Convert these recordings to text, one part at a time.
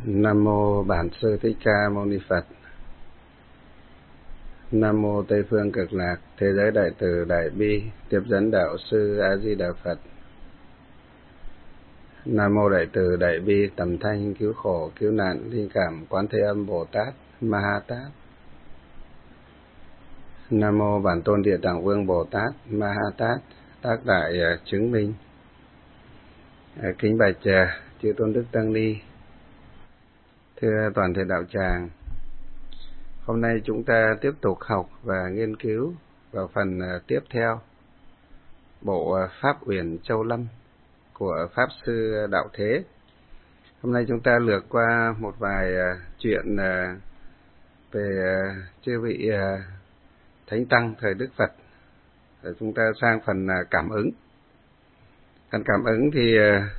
Nam mô Bản Sư Thích Ca Mâu Ni Phật. Nam mô Tây Phương Cực Lạc Thế Giới Đại Từ Đại Bi Tiếp Dẫn Đạo Sư A Di Đà Phật. Nam mô Đại Từ Đại Bi Tầm Thanh Cứu Khổ Cứu Nạn Linh Cảm Quán Thế Âm Bồ Tát Ma Ha Tát. Nam mô Bản Tôn Địa Tạng Vương Bồ Tát Ma Ha Tát Tác Đại Chứng Minh. Kính bạch chư Tôn Đức Tăng Ni, thưa toàn thể đạo tràng, hôm nay chúng ta tiếp tục học và nghiên cứu vào phần tiếp theo bộ Pháp Uyển Châu Lâm của Pháp Sư Đạo Thế. Hôm nay chúng ta lược qua một vài chuyện về chư vị Thánh Tăng thời Đức Phật. Rồi chúng ta sang phần cảm ứng. Phần cảm ứng thì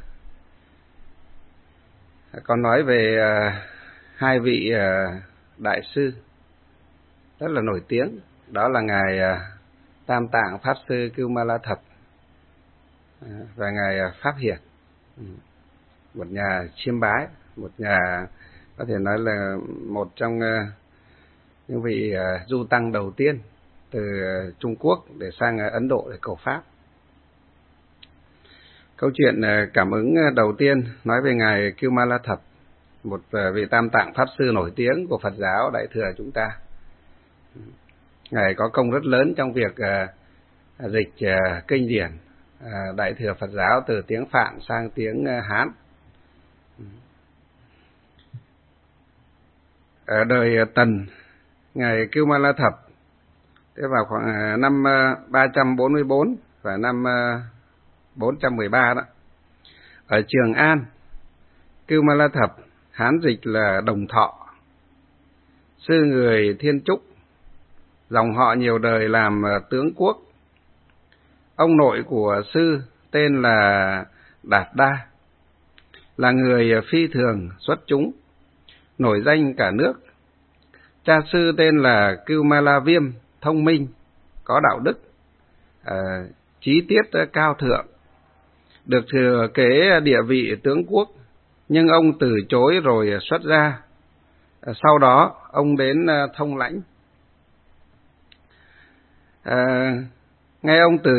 con nói về hai vị đại sư rất là nổi tiếng, đó là ngài Tam Tạng Pháp Sư Cưu Ma La Thập và ngài Pháp Hiển, một nhà chiêm bái, một nhà có thể nói là một trong những vị du tăng đầu tiên từ Trung Quốc để sang Ấn Độ để cầu pháp. Câu chuyện cảm ứng đầu tiên nói về ngài Cưu Ma La Thập, một vị Tam Tạng Pháp Sư nổi tiếng của Phật giáo Đại Thừa chúng ta. Ngài có công rất lớn trong việc dịch kinh điển Đại Thừa Phật giáo từ tiếng Phạn sang tiếng Hán. Ở đời Tần, ngài Cưu Ma La Thập vào khoảng năm 344 và năm 413 đó. Ở Trường An, Cưu Ma La Thập, Hán dịch là Đồng Thọ, sư người Thiên Trúc, dòng họ nhiều đời làm tướng quốc. Ông nội của sư tên là Đạt Đa, là người phi thường xuất chúng, nổi danh cả nước. Cha sư tên là Cưu Ma La Viêm, thông minh, có đạo đức, chí tiết cao thượng, được thừa kế địa vị tướng quốc, nhưng ông từ chối rồi xuất gia. Sau đó ông đến Thông Lãnh. Nghe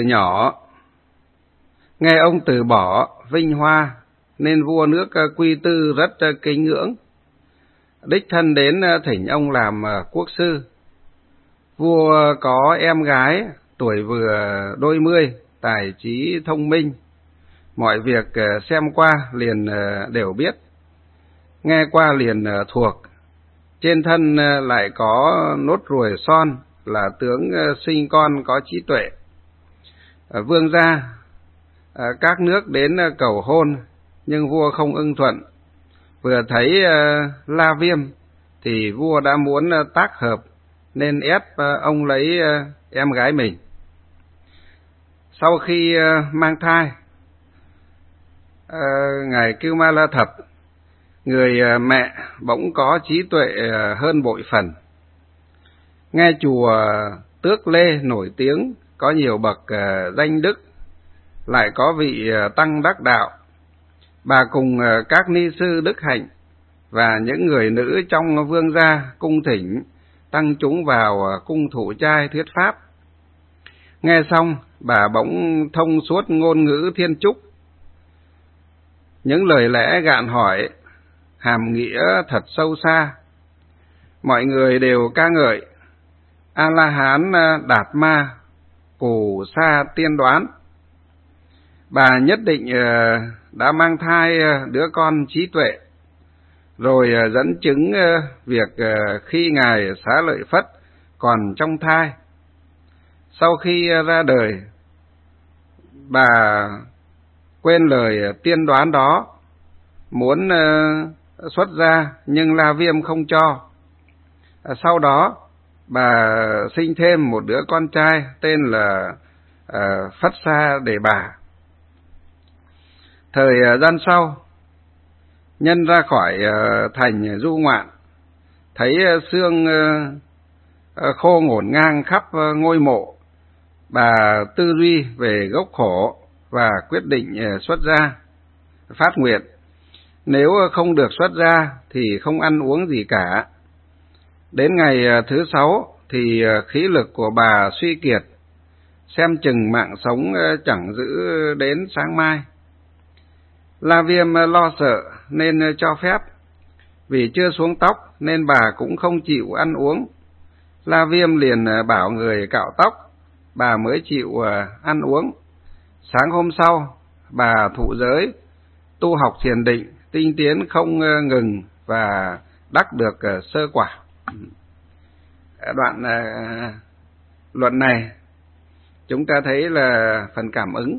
ông từ bỏ vinh hoa nên vua nước Quy Tư rất kính ngưỡng, đích thân đến thỉnh ông làm quốc sư. Vua có em gái tuổi vừa đôi mươi, tài trí thông minh, mọi việc xem qua liền đều biết, nghe qua liền thuộc. Trên thân lại có nốt ruồi son, là tướng sinh con có trí tuệ. Vương gia các nước đến cầu hôn, nhưng vua không ưng thuận. Vừa thấy La Viêm thì vua đã muốn tác hợp, nên ép ông lấy em gái mình. Sau khi mang thai, ngài Cưu Ma La Thập, người mẹ bỗng có trí tuệ hơn bội phần. Nghe chùa Tước Lê nổi tiếng, có nhiều bậc danh đức, lại có vị tăng đắc đạo. Bà cùng các ni sư đức hạnh và những người nữ trong vương gia cung thỉnh tăng chúng vào cung thụ trai thuyết pháp. Nghe xong, bà bỗng thông suốt ngôn ngữ Thiên Trúc, những lời lẽ gạn hỏi, hàm nghĩa thật sâu xa. Mọi người đều ca ngợi: A-la-hán Đạt Ma, Cù Sa tiên đoán. Bà nhất định đã mang thai đứa con trí tuệ, rồi dẫn chứng việc khi ngài Xá Lợi Phất còn trong thai. Sau khi ra đời, bà quên lời tiên đoán đó, muốn xuất gia nhưng La Viêm không cho. Sau đó bà sinh thêm một đứa con trai tên là Phất Sa Đề Bà. Thời gian sau, nhân ra khỏi thành du ngoạn, thấy xương khô ngổn ngang khắp ngôi mộ. Bà tư duy về gốc khổ và quyết định xuất gia, phát nguyện: Nếu không được xuất gia thì không ăn uống gì cả. Đến ngày thứ 6 thì khí lực của bà suy kiệt, xem chừng mạng sống chẳng giữ đến sáng mai. La Viêm lo sợ nên cho phép, vì chưa xuống tóc nên bà cũng không chịu ăn uống. La Viêm liền bảo người cạo tóc, bà mới chịu ăn uống. Sáng hôm sau, bà thụ giới, tu học thiền định, tinh tiến không ngừng và đắc được sơ quả. Đoạn luận này chúng ta thấy là phần cảm ứng.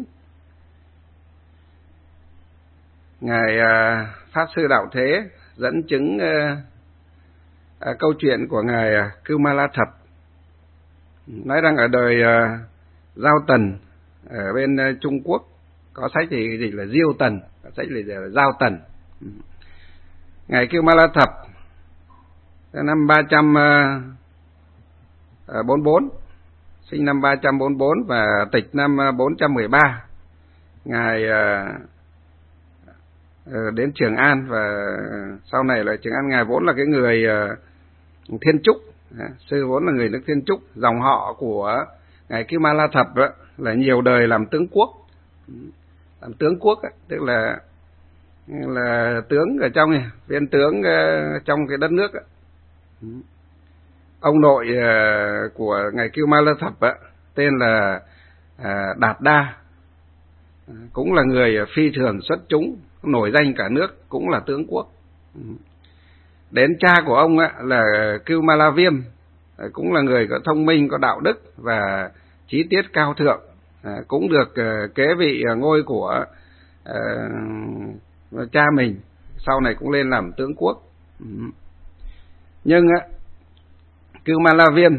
Ngài Pháp Sư Đạo Thế dẫn chứng câu chuyện của Ngài Kumala Thập, nói rằng ở đời Giao Tần ở bên Trung Quốc, có sách thì dịch là Diêu Tần, có sách là Giao Tần. Ngài Kumala Thập năm 344, sinh năm 344 và tịch năm 413. Ngài đến Trường An, và sau này là Trường An. Ngài vốn là cái người Thiên Trúc, sư vốn là người nước Thiên Trúc. Dòng họ của Ngài Kumala Thập là nhiều đời làm tướng quốc. Làm tướng quốc tức là tướng ở trong này, viên tướng trong cái đất nước. Ông nội của Ngài Kumala Thập tên là Đạt Đa, cũng là người phi thường xuất chúng, nổi danh cả nước, cũng là tướng quốc. Đến cha của ông là Kumala Viêm, cũng là người có thông minh, có đạo đức và chí tiết cao thượng, cũng được kế vị ngôi của cha mình, sau này cũng lên làm tướng quốc. Nhưng Kumala Viêm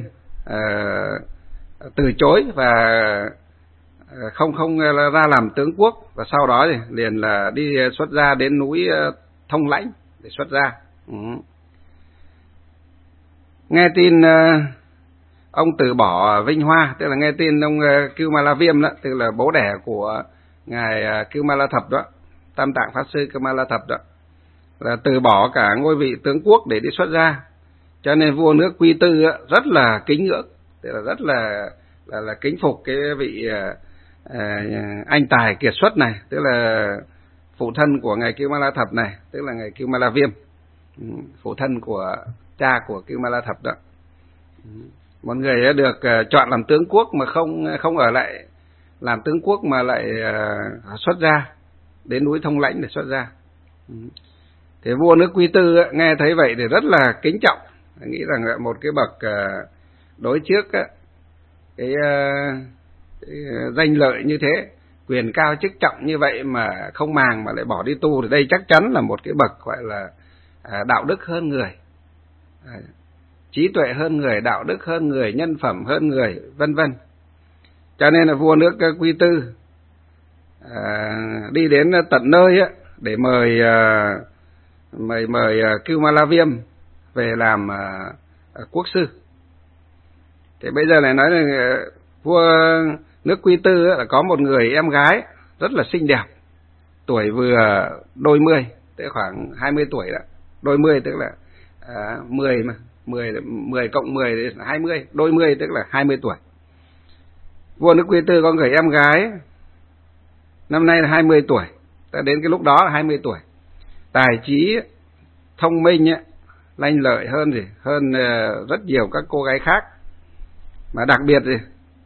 từ chối và không ra làm tướng quốc, và sau đó thì liền là đi xuất gia đến núi Thông Lãnh để xuất gia. Nghe tin ông từ bỏ vinh hoa, tức là nghe tin ông Kumala Viêm đó, tức là bố đẻ của Ngài Kumala Thập đó, Tam Tạng Pháp Sư Kumala Thập đó, là từ bỏ cả ngôi vị tướng quốc để đi xuất gia. Cho nên vua nước Quy Tư rất là kính ngưỡng, tức là rất là kính phục cái vị anh tài kiệt xuất này, tức là phụ thân của Ngài Kumala Thập này, tức là Ngài Kumala Viêm, phụ thân của cha của Kumala Thập đó. Một người đã được chọn làm tướng quốc mà không ở lại làm tướng quốc, mà lại xuất gia đến núi Thông Lãnh để xuất gia. Thì vua nước Quy Tư nghe thấy vậy thì rất là kính trọng, nghĩ rằng một cái bậc đối trước cái danh lợi như thế, quyền cao chức trọng như vậy mà không màng mà lại bỏ đi tu, thì đây chắc chắn là một cái bậc gọi là đạo đức hơn người, trí tuệ hơn người, đạo đức hơn người, nhân phẩm hơn người, vân vân. Cho nên là vua nước Quy Tư đi đến tận nơi để mời Kumala Viêm về làm quốc sư. Thì bây giờ này nói là vua nước Quy Tư là có một người em gái rất là xinh đẹp, tuổi vừa đôi mươi, tức khoảng 20 tuổi đó. Đôi mươi tức là 10 cộng 10 là 20, đôi mươi tức là 20 tuổi. Vua nước Quy Tư có người em gái năm nay là 20 tuổi, đến cái lúc đó là 20 tuổi. Tài trí, thông minh lanh lợi hơn rất nhiều các cô gái khác. Mà đặc biệt thì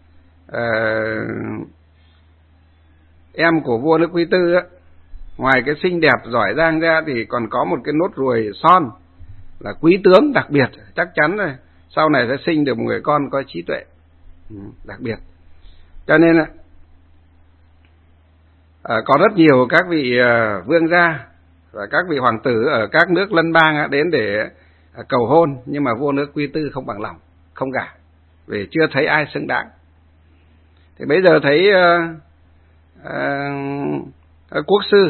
em của vua nước Quy Tư ngoài cái xinh đẹp giỏi giang ra thì còn có một cái nốt ruồi son là quý tướng đặc biệt, chắc chắn rồi sau này sẽ sinh được một người con có trí tuệ đặc biệt. Cho nên là có rất nhiều các vị vương gia và các vị hoàng tử ở các nước lân bang đến để cầu hôn, nhưng mà vua nước Quy Tư không bằng lòng, không gả, vì chưa thấy ai xứng đáng. Thì bây giờ thấy quốc sư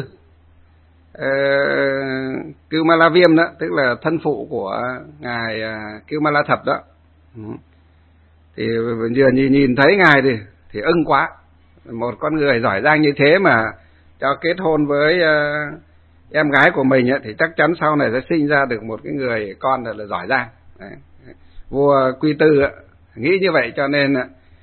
Kumala Viêm đó, tức là thân phụ của ngài Kumala Thập đó, thì vừa nhìn thấy ngài thì ưng quá. Một con người giỏi giang như thế mà cho kết hôn với em gái của mình thì chắc chắn sau này sẽ sinh ra được một cái người con là giỏi giang. Vua Quy Tư nghĩ như vậy, cho nên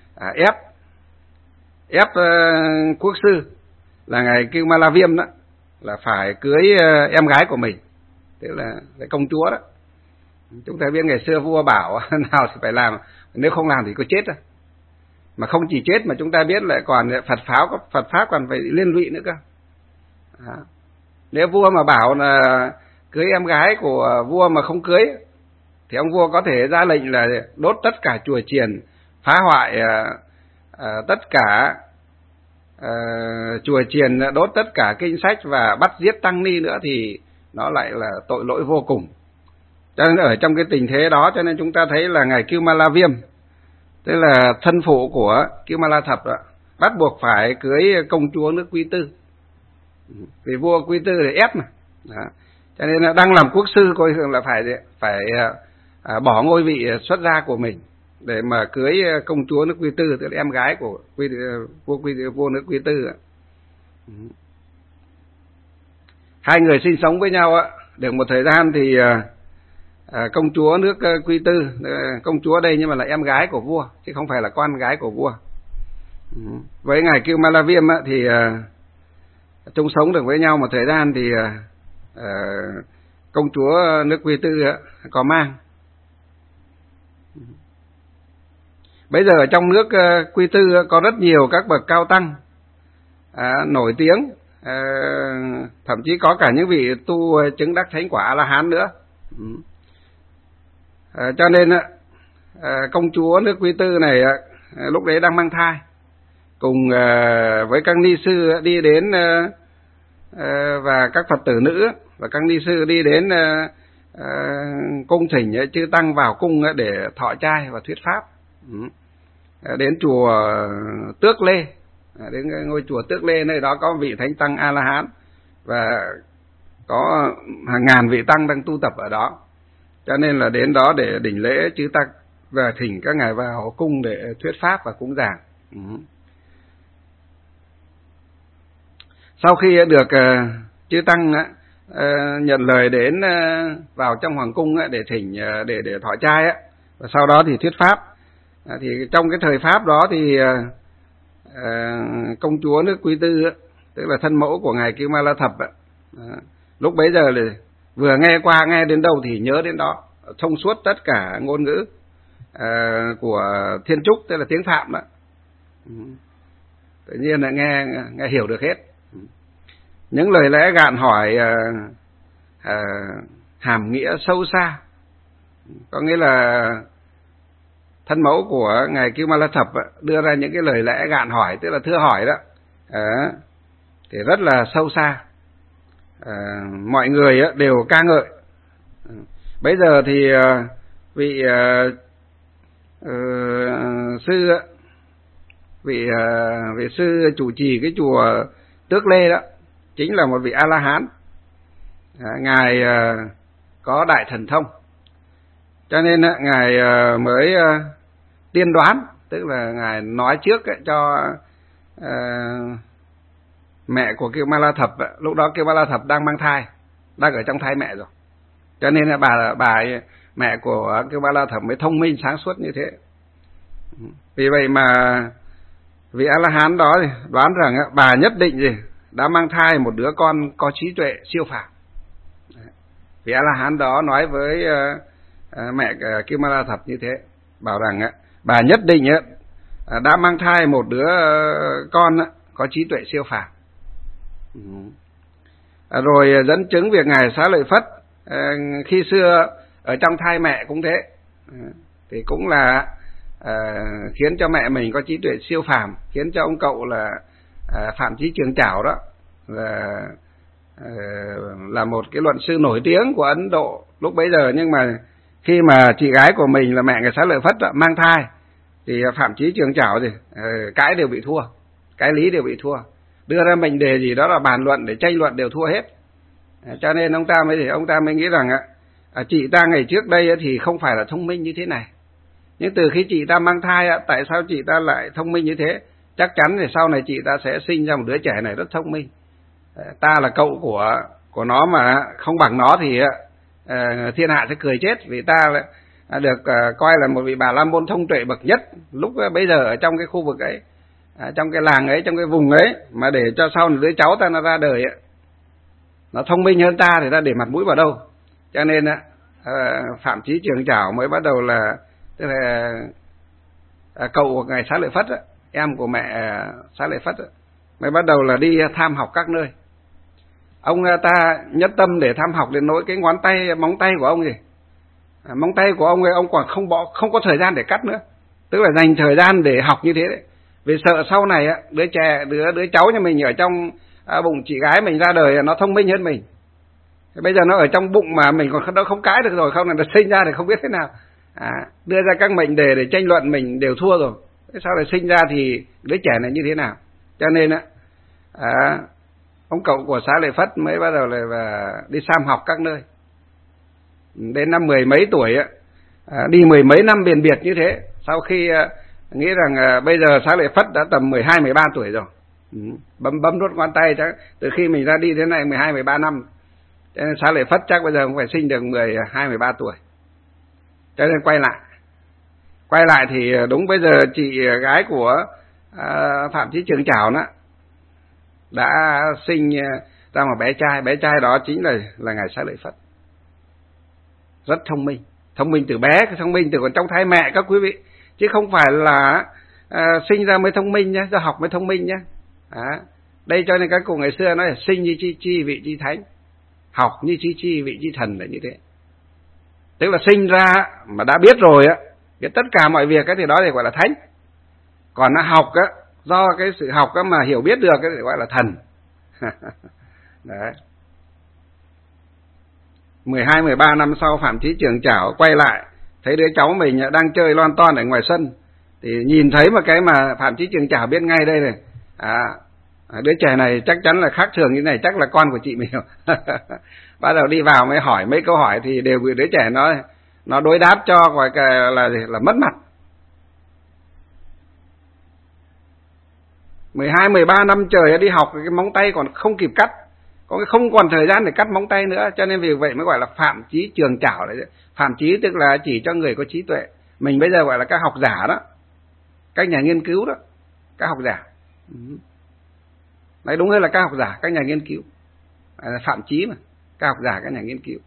ép quốc sư là ngài Kiêu Ma La Viêm đó là phải cưới em gái của mình, tức là công chúa đó. Chúng ta biết ngày xưa vua bảo nào thì phải làm, nếu không làm thì có chết. Mà không chỉ chết mà chúng ta biết lại còn Phật pháp còn phải liên lụy nữa cơ. Nếu vua mà bảo là cưới em gái của vua mà không cưới thì ông vua có thể ra lệnh là đốt tất cả chùa chiền, phá hoại tất cả chùa chiền, đốt tất cả kinh sách và bắt giết tăng ni nữa, thì nó lại là tội lỗi vô cùng. Cho nên ở trong cái tình thế đó, cho nên chúng ta thấy là ngài Kiêu Ma La Viêm, tức là thân phụ của Kiêu Ma La Thập đó, bắt buộc phải cưới công chúa nước Quy Tư, vì vua Quy Tư để ép mà. Đó. Cho nên là đang làm quốc sư coi thường là phải bỏ ngôi vị xuất gia của mình để mà cưới công chúa nước Quy Tư, tức là em gái của vua nước Quy Tư. Hai người sinh sống với nhau được một thời gian thì công chúa nước Quy Tư, công chúa đây nhưng mà là em gái của vua chứ không phải là con gái của vua, với ngài Kiêu Ma La Viêm thì chung sống được với nhau một thời gian thì công chúa nước Quy Tư có mang. Bây giờ ở trong nước Quy Tư có rất nhiều các bậc cao tăng nổi tiếng, thậm chí có cả những vị tu chứng đắc thánh quả A-la-hán nữa. Cho nên công chúa nước Quy Tư này lúc đấy đang mang thai, cùng với các ni sư đi đến và các Phật tử nữ và các ni sư đi đến cung thỉnh chư tăng vào cung để thọ trai và thuyết pháp. Đến chùa Tước Lê, đến ngôi chùa Tước Lê, nơi đó có vị thánh tăng A-la-hán và có hàng ngàn vị tăng đang tu tập ở đó. Cho nên là đến đó để đỉnh lễ chư tăng và thỉnh các ngài vào cung để thuyết pháp và cúng giảng. Sau khi được chư tăng nhận lời đến vào trong hoàng cung để thỉnh để thọ trai và sau đó thì thuyết pháp. Thì trong cái thời pháp đó thì công chúa nước Quy Tư, tức là thân mẫu của ngài Kiêu Ma La Thập, lúc bấy giờ là vừa nghe đến đâu thì nhớ đến đó, thông suốt tất cả ngôn ngữ của Thiên Trúc, tức là tiếng Phạm đó. Tự nhiên là nghe hiểu được hết. Những lời lẽ gạn hỏi hàm nghĩa sâu xa, có nghĩa là thân mẫu của ngài Kiêu Ma La Thập đưa ra những cái lời lẽ gạn hỏi, tức là thưa hỏi đó, thì rất là sâu xa. Mọi người đều ca ngợi. Bây giờ thì vị sư chủ trì cái chùa Tước Lê đó chính là một vị A-la-hán. Ngài có đại thần thông, cho nên ngài mới tiên đoán, tức là ngài nói trước cho mẹ của Kiêu Ma La Thập. Lúc đó Kiêu Ma La Thập đang mang thai, đang ở trong thai mẹ rồi, cho nên là bà mẹ của Kiêu Ma La Thập mới thông minh sáng suốt như thế. Vì vậy mà vị A-la-hán đó thì đoán rằng bà nhất định đã mang thai một đứa con có trí tuệ siêu phàm. Vị A-la-hán đó nói với mẹ Kiêu Ma La Thập như thế, bảo rằng bà nhất định đã mang thai một đứa con có trí tuệ siêu phàm. Rồi dẫn chứng việc ngài Xá Lợi Phất khi xưa ở trong thai mẹ cũng thế, thì cũng là khiến cho mẹ mình có trí tuệ siêu phàm, khiến cho ông cậu là Phạm Chí Trường Chảo đó là một cái luận sư nổi tiếng của Ấn Độ lúc bấy giờ. Nhưng mà khi mà chị gái của mình là mẹ ngài Xá Lợi Phất mang thai thì Phạm Chí Trường Chảo cãi đều bị thua, cái lý đều bị thua, đưa ra mệnh đề gì đó là bàn luận để tranh luận đều thua hết. Cho nên ông ta mới nghĩ rằng chị ta ngày trước đây thì không phải là thông minh như thế này, nhưng từ khi chị ta mang thai tại sao chị ta lại thông minh như thế? Chắc chắn thì sau này chị ta sẽ sinh ra một đứa trẻ này rất thông minh. Ta là cậu của của nó mà không bằng nó thì thiên hạ sẽ cười chết, vì ta được coi là một vị Bà La Môn thông tuệ bậc nhất lúc bấy giờ ở trong cái khu vực ấy, trong cái làng ấy, trong cái vùng ấy, mà để cho sau đứa cháu ta nó ra đời nó thông minh hơn ta thì ta để mặt mũi vào đâu. Cho nên Phạm Chí Trường Chảo mới bắt đầu là, tức là cậu của ngài Xá Lợi Phất, em của mẹ Xá Lợi Phất, mới bắt đầu là đi tham học các nơi. Ông ta nhất tâm để tham học đến nỗi cái móng tay của ông gì, móng tay của ông ấy ông còn không có thời gian để cắt nữa, tức là dành thời gian để học như thế đấy, vì sợ sau này đứa cháu nhà mình ở trong bụng chị gái mình ra đời nó thông minh hơn mình. Bây giờ nó ở trong bụng mà mình còn nó không cãi được rồi, không là nó sinh ra thì không biết thế nào, đưa ra các mệnh đề để tranh luận mình đều thua rồi. Sau này sinh ra thì đứa trẻ này như thế nào. Cho nên ông cậu của Xá Lợi Phất mới bắt đầu là đi sam học các nơi. Đến năm 10 mấy tuổi đi 10 mấy năm biền biệt như thế, sau khi nghĩ rằng bây giờ Xá Lợi Phất đã tầm 12-13 tuổi rồi, bấm đốt ngón tay chắc từ khi mình ra đi thế này 12-13 năm. Cho nên Xá Lợi Phất chắc bây giờ cũng phải sinh được 12-13 tuổi. Cho nên quay lại thì đúng bây giờ chị gái của Phạm Chí Trường Chảo đã sinh ra một bé trai đó chính là ngài Xá Lợi Phất. Rất thông minh từ bé, thông minh từ còn trong thai mẹ các quý vị, chứ không phải là sinh ra mới thông minh nhé, do học mới thông minh nhé. Đây cho nên các cụ ngày xưa nói là sinh như chi vị chi thánh, học như chi vị chi thần là như thế. Tức là sinh ra mà đã biết rồi biết tất cả mọi việc thì đó thì gọi là thánh. Còn nó học do cái sự học mà hiểu biết được thì gọi là thần. Đấy. 12-13 năm sau, Phạm Chí Trường Chảo quay lại thấy đứa cháu mình đang chơi loan ton ở ngoài sân, thì nhìn thấy một cái mà Phạm Chí Trường Chảo biết ngay đây này, đứa trẻ này chắc chắn là khác thường như này, chắc là con của chị mình. Bắt đầu đi vào mới hỏi mấy câu hỏi thì đều bị đứa trẻ nó đối đáp cho gọi là mất mặt. 12-13 năm trời đi học, cái móng tay còn không kịp cắt, không còn thời gian để cắt móng tay nữa, cho nên vì vậy mới gọi là Phạm Chí Trường Chảo đấy. Phạm Chí tức là chỉ cho người có trí tuệ, mình bây giờ gọi là các học giả đó, các nhà nghiên cứu đó, các học giả. Đấy, đúng hơn là các học giả, các nhà nghiên cứu. Phạm Chí mà, các học giả, các nhà nghiên cứu.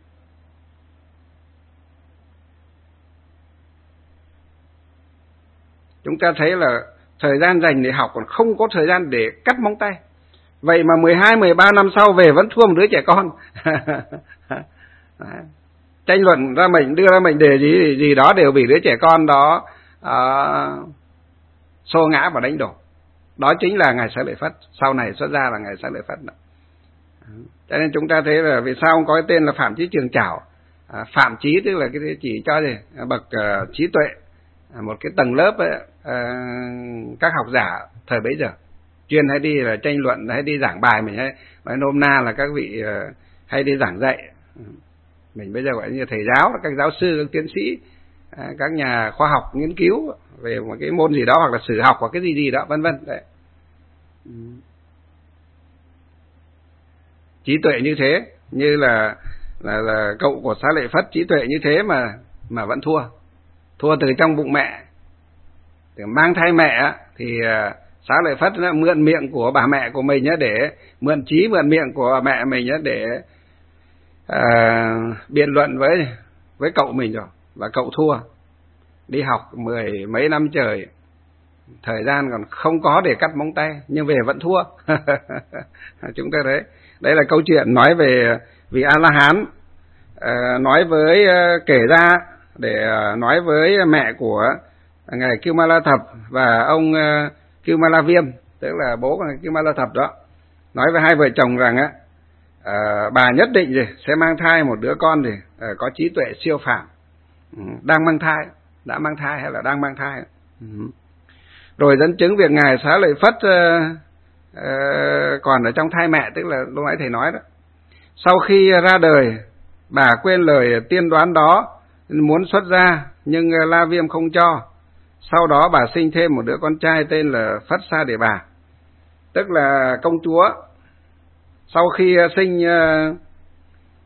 Chúng ta thấy là thời gian dành để học còn không có thời gian để cắt móng tay. Vậy mà 12-13 năm sau về vẫn thua một đứa trẻ con. Tranh luận ra mình, đưa ra mệnh đề gì đó đều bị đứa trẻ con đó xô ngã và đánh đổ. Đó chính là ngài Xá Lợi Phất, sau này xuất ra là ngài Xá Lợi Phất đó. Cho nên chúng ta thấy là vì sao ông có cái tên là Phạm Chí Trường Chảo. Phạm Chí tức là cái chỉ cho gì bậc trí tuệ, một cái tầng lớp các học giả thời bấy giờ chuyên hay đi là tranh luận, hay đi giảng bài, mình hay nói nôm na là các vị hay đi giảng dạy. Mình bây giờ gọi như thầy giáo, các giáo sư, các tiến sĩ, các nhà khoa học nghiên cứu về một cái môn gì đó, hoặc là sử học hoặc cái gì đó, vân vân. Đấy. Trí tuệ như thế, như là cậu của Xá Lợi Phất trí tuệ như thế mà vẫn thua từ trong bụng mẹ. Từ mang thai mẹ thì Xá Lợi Phất mượn miệng của bà mẹ của mình để mượn miệng của mẹ mình để biện luận với cậu mình rồi, và cậu thua. Đi học 10 mấy năm trời, thời gian còn không có để cắt móng tay, nhưng về vẫn thua. Chúng ta thấy đây là câu chuyện nói về vị A-la-hán kể ra để nói với mẹ của ngài Kiêu Ma La Thập và ông Kiêu Ma La Viêm, tức là bố của ngài Kiêu Ma La Thập đó, nói với hai vợ chồng rằng bà nhất định sẽ mang thai một đứa con có trí tuệ siêu phàm, đang mang thai, đã mang thai hay là đang mang thai. Rồi dẫn chứng việc ngài Xá Lợi Phất còn ở trong thai mẹ, tức là lúc nãy thầy nói đó, sau khi ra đời bà quên lời tiên đoán đó, muốn xuất gia nhưng La Viêm không cho. Sau đó bà sinh thêm một đứa con trai tên là Phất Sa Đề Bà, tức là công chúa. Sau khi sinh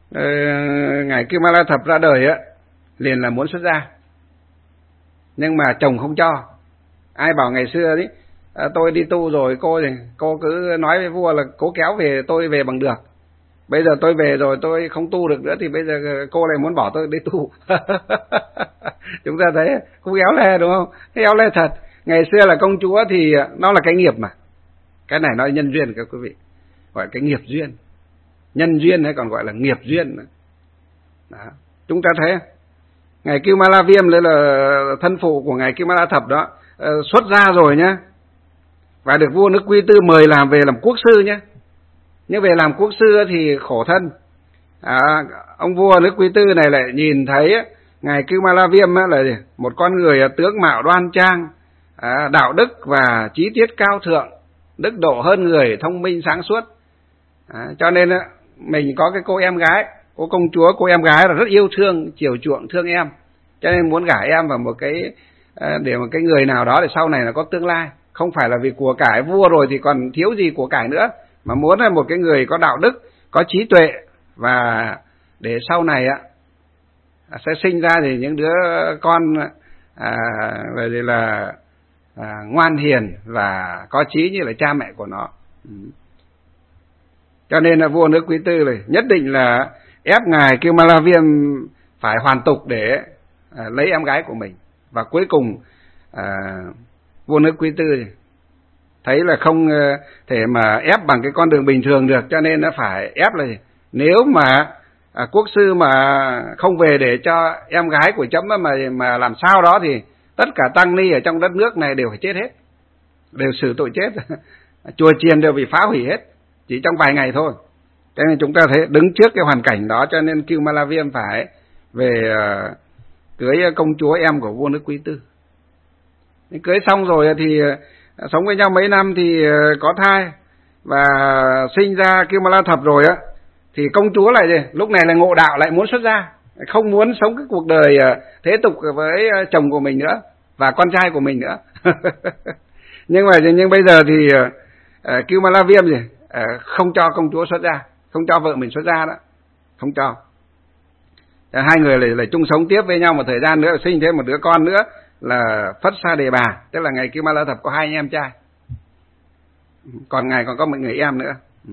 Ngài Kimala Thập ra đời á liền là muốn xuất gia, nhưng mà chồng không cho. Ai bảo ngày xưa đấy tôi đi tu rồi cô cứ nói với vua là cố kéo về tôi về bằng được. Bây giờ tôi về rồi tôi không tu được nữa thì bây giờ cô lại muốn bỏ tôi đi tu. Chúng ta thấy không éo le đúng không? Éo le thật. Ngày xưa là công chúa thì nó là cái nghiệp mà. Cái này nói nhân duyên các quý vị. Gọi cái nghiệp duyên. Nhân duyên hay còn gọi là nghiệp duyên. Đó. Chúng ta thấy ngài Kimala Viêm đây là thân phụ của ngài Kimala Thập đó, xuất gia rồi nhá. Và được vua nước Quý Tư mời làm về làm quốc sư nhé. Nhưng về làm quốc sư thì khổ thân. Ông vua nước Quý Tư này lại nhìn thấy ngài Kimala Viêm là một con người tướng mạo đoan trang, đạo đức và chí tiết cao thượng, đức độ hơn người, thông minh sáng suốt. Cho nên mình có cái cô em gái, cô công chúa, cô em gái là rất yêu thương, chiều chuộng thương em. Cho nên muốn gả em vào một cái để một cái người nào đó để sau này là có tương lai. Không phải là vì của cải, vua rồi thì còn thiếu gì của cải nữa, mà muốn là một cái người có đạo đức, có trí tuệ, và để sau này sẽ sinh ra thì những đứa con là ngoan hiền và có trí như là cha mẹ của nó. Cho nên là vua nước Quý Tư này nhất định là ép ngài Kimala Viêm phải hoàn tục để lấy em gái của mình. Và cuối cùng vua nước Quý Tư thấy là không thể mà ép bằng cái con đường bình thường được, cho nên nó phải ép là nếu mà quốc sư mà không về để cho em gái của chấm mà làm sao đó thì tất cả tăng ni ở trong đất nước này đều phải chết hết, đều xử tội chết. Chùa chiền đều bị phá hủy hết chỉ trong vài ngày thôi. Cho nên chúng ta thấy đứng trước cái hoàn cảnh đó, cho nên Kimala Viêm phải về cưới công chúa em của vua nước Quý Tư. Cưới xong rồi thì sống với nhau mấy năm thì có thai và sinh ra Kimala Thập rồi á, thì công chúa lại lúc này là ngộ đạo, lại muốn xuất gia, không muốn sống cái cuộc đời thế tục với chồng của mình nữa và con trai của mình nữa. nhưng bây giờ thì Kimala Viêm không cho công chúa xuất gia, không cho vợ mình xuất gia đó, không cho. Hai người lại chung sống tiếp với nhau một thời gian nữa, sinh thêm một đứa con nữa là Phất Sa Đề Bà, tức là ngài Kimala Thập có 2 anh em trai, còn ngài còn có một người em nữa.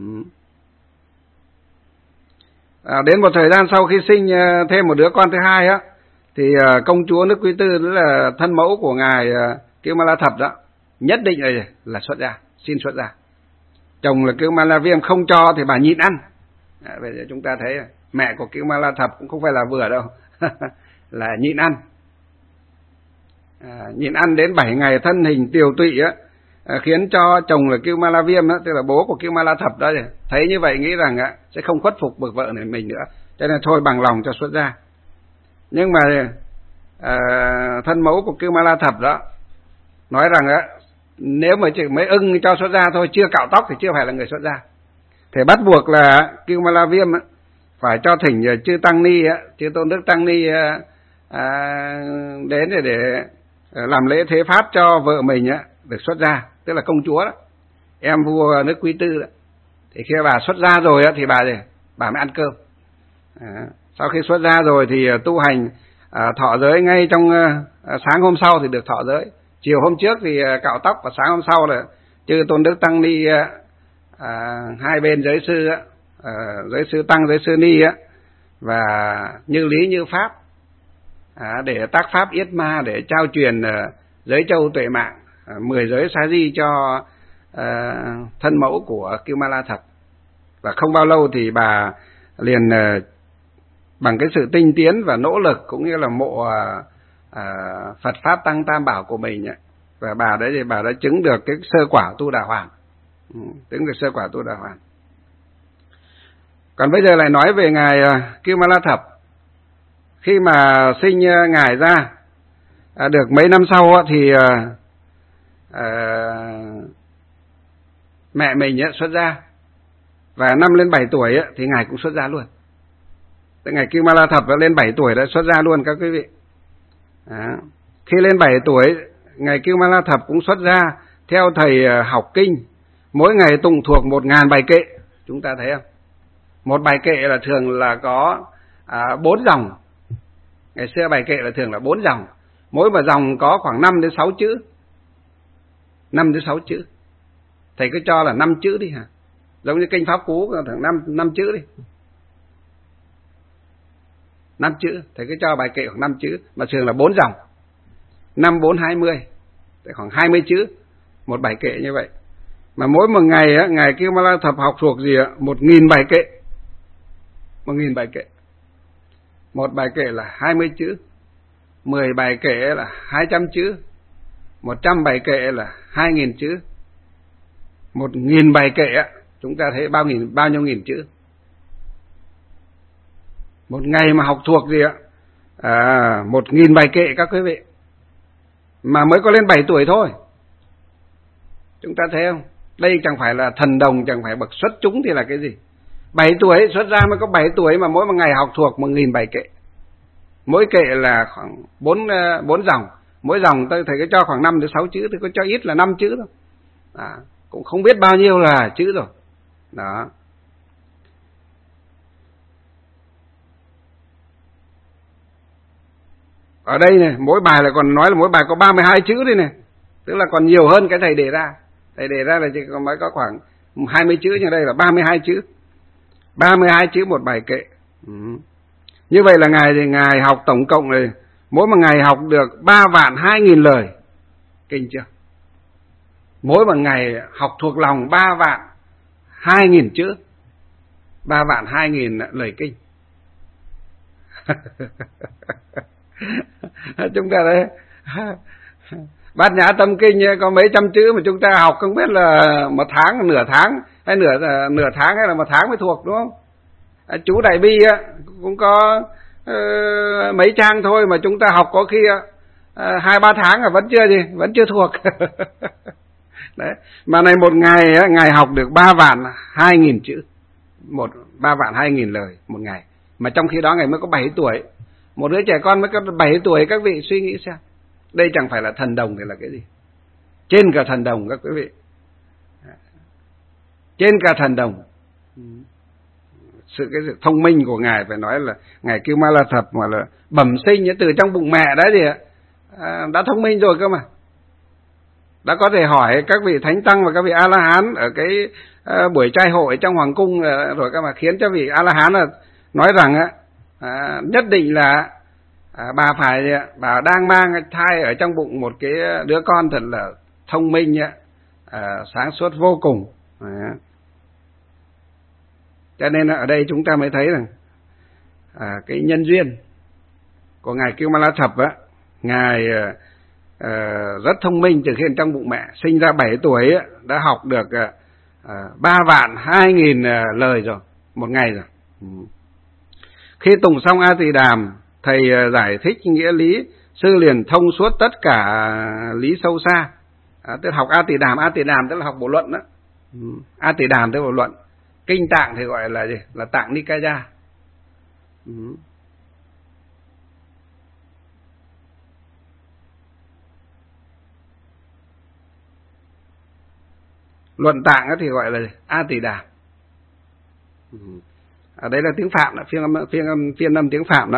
Đến một thời gian sau khi sinh thêm một đứa con thứ hai á, thì công chúa nước Quý Tư, tức là thân mẫu của ngài Kimala Thập đó, nhất định là xuất gia, xin xuất gia. Chồng là Kimala Viêm không cho thì bà nhịn ăn. Bây giờ chúng ta thấy mẹ của Kimala Thập cũng không phải là vừa đâu. Là nhịn ăn. Nhịn ăn đến 7 ngày thân hình tiều tụy á, khiến cho chồng là Kimala Viêm á, tức là bố của Kimala Thập đó, thấy như vậy nghĩ rằng sẽ không khuất phục bậc vợ này mình nữa, cho nên thôi bằng lòng cho xuất gia. Nhưng mà thân mẫu của Kimala Thập đó nói rằng nếu mà chỉ mới ưng cho xuất gia thôi, chưa cạo tóc thì chưa phải là người xuất gia. Thì bắt buộc là Kimala Viêm phải cho thỉnh chư tăng ni, chư tôn đức tăng ni đến để làm lễ thế pháp cho vợ mình được xuất gia, tức là công chúa đó, em vua nước Quý Tư đó. Thì khi bà xuất gia rồi thì bà mới ăn cơm. Sau khi xuất gia rồi thì tu hành thọ giới ngay trong sáng hôm sau thì được thọ giới, chiều hôm trước thì cạo tóc, và sáng hôm sau là chư tôn đức tăng ni hai bên giới sư giới sư tăng, giới sư ni và như lý như pháp để tác pháp yết ma, để trao truyền giới châu tuệ mạng, 10 giới sa di cho thân mẫu của Kimala Thập. Và không bao lâu thì bà liền bằng cái sự tinh tiến và nỗ lực cũng như là mộ Phật pháp tăng tam bảo của mình và bà đã chứng được cái sơ quả tu đà hoàn, chứng được sơ quả tu đà hoàn. Còn bây giờ lại nói về ngài Kimala Thập. Khi mà sinh ngài ra được mấy năm sau thì mẹ mình xuất gia, và năm lên 7 tuổi thì ngài cũng xuất gia luôn. Ngài Kimala Thập đã lên 7 tuổi đã xuất gia luôn các quý vị. Khi lên 7 tuổi, ngài Kimala Thập cũng xuất gia theo thầy học kinh, mỗi ngày tụng thuộc 1000 bài kệ. Chúng ta thấy không? Một bài kệ là thường là có 4 dòng. Ngày xưa bài kệ là thường là 4 dòng. Mỗi một dòng có khoảng 5 đến 6 chữ. 5 đến 6 chữ. Thầy cứ cho là 5 chữ đi hả? Giống như kinh Pháp Cú thường 5 chữ đi. 5 chữ, thầy cứ cho bài kệ khoảng 5 chữ, mà thường là 4 dòng. 5, 4, 20. Khoảng 20 chữ một bài kệ như vậy. Mà mỗi một ngày á, ngài Kiêu Ma La Thập học thuộc gì ạ? 1.000 bài kệ. 1.000 bài kệ. Một bài kệ là 20 chữ. 10 bài kệ là 200 chữ. 100 bài kệ là 2.000 chữ. 1.000 bài kệ á, chúng ta thấy bao nhiêu nghìn chữ. Một ngày mà học thuộc gì ạ? 1.000 bài kệ các quý vị. Mà mới có lên 7 tuổi thôi. Chúng ta thấy không? Đây chẳng phải là thần đồng, chẳng phải bậc xuất chúng thì là cái gì? 7 tuổi, xuất ra mới có 7 tuổi mà mỗi một ngày học thuộc 1.000 bài kệ. Mỗi kệ là khoảng 4 dòng. Mỗi dòng tôi thầy cứ cho khoảng 5 đến 6 chữ, thì có cho ít là 5 chữ thôi. Cũng không biết bao nhiêu là chữ rồi. Đó. Ở đây này, mỗi bài là còn nói là mỗi bài có 32 chữ đây này. Tức là còn nhiều hơn cái thầy đề ra. Thầy đề ra là chỉ mới có khoảng 20 chữ, nhưng đây là 32 chữ. 32 chữ một bài kệ. Như vậy là ngài học tổng cộng này, mỗi một ngày học được 3.200.000 lời. Kinh chưa? Mỗi một ngày học thuộc lòng 3.200.000 chữ. 3.200.000 lời kinh. Chúng ta đấy, Bát Nhã Tâm Kinh có mấy trăm chữ mà chúng ta học không biết là một tháng, nửa tháng hay nửa tháng hay là một tháng mới thuộc, đúng không? Chú Đại Bi cũng có mấy trang thôi mà chúng ta học có khi 2-3 tháng là vẫn chưa thuộc. Đấy. Mà này một ngày ngài học được 3.200.000 chữ, 3.200.000 lời một ngày. Mà trong khi đó ngài mới có 7 tuổi. Một đứa trẻ con mới có 7 tuổi, các vị suy nghĩ xem. Đây chẳng phải là thần đồng thì là cái gì? Trên cả thần đồng các quý vị. Trên cả thần đồng. Cái sự thông minh của ngài phải nói là ngài Kiêu Ma La Thập mà là bẩm sinh từ trong bụng mẹ đấy thì đã thông minh rồi cơ mà. Đã có thể hỏi các vị thánh tăng và các vị A La Hán ở cái buổi trai hội trong hoàng cung rồi các bạn, khiến cho vị A La Hán nói rằng nhất định là bà đang mang thai ở trong bụng một cái đứa con thật là thông minh, sáng suốt vô cùng. Cho nên ở đây chúng ta mới thấy rằng cái nhân duyên của ngài Kiêu Ma La Thập ngài rất thông minh từ khi trong bụng mẹ, sinh ra 7 tuổi đã học được 3.200.000 lời rồi, một ngày rồi. Khi tụng xong A Tỳ Đàm, thầy giải thích nghĩa lý, sư liền thông suốt tất cả lý sâu xa. Tức học A Tỳ Đàm tức là học bộ luận đó. A Tỳ Đàm tức là bộ luận. Kinh Tạng thì gọi là gì? Là Tạng Nikaya. Luận Tạng thì gọi là A Tỳ Đàm. Ở đây là tiếng Phạm đó, phiên âm tiếng Phạm đó.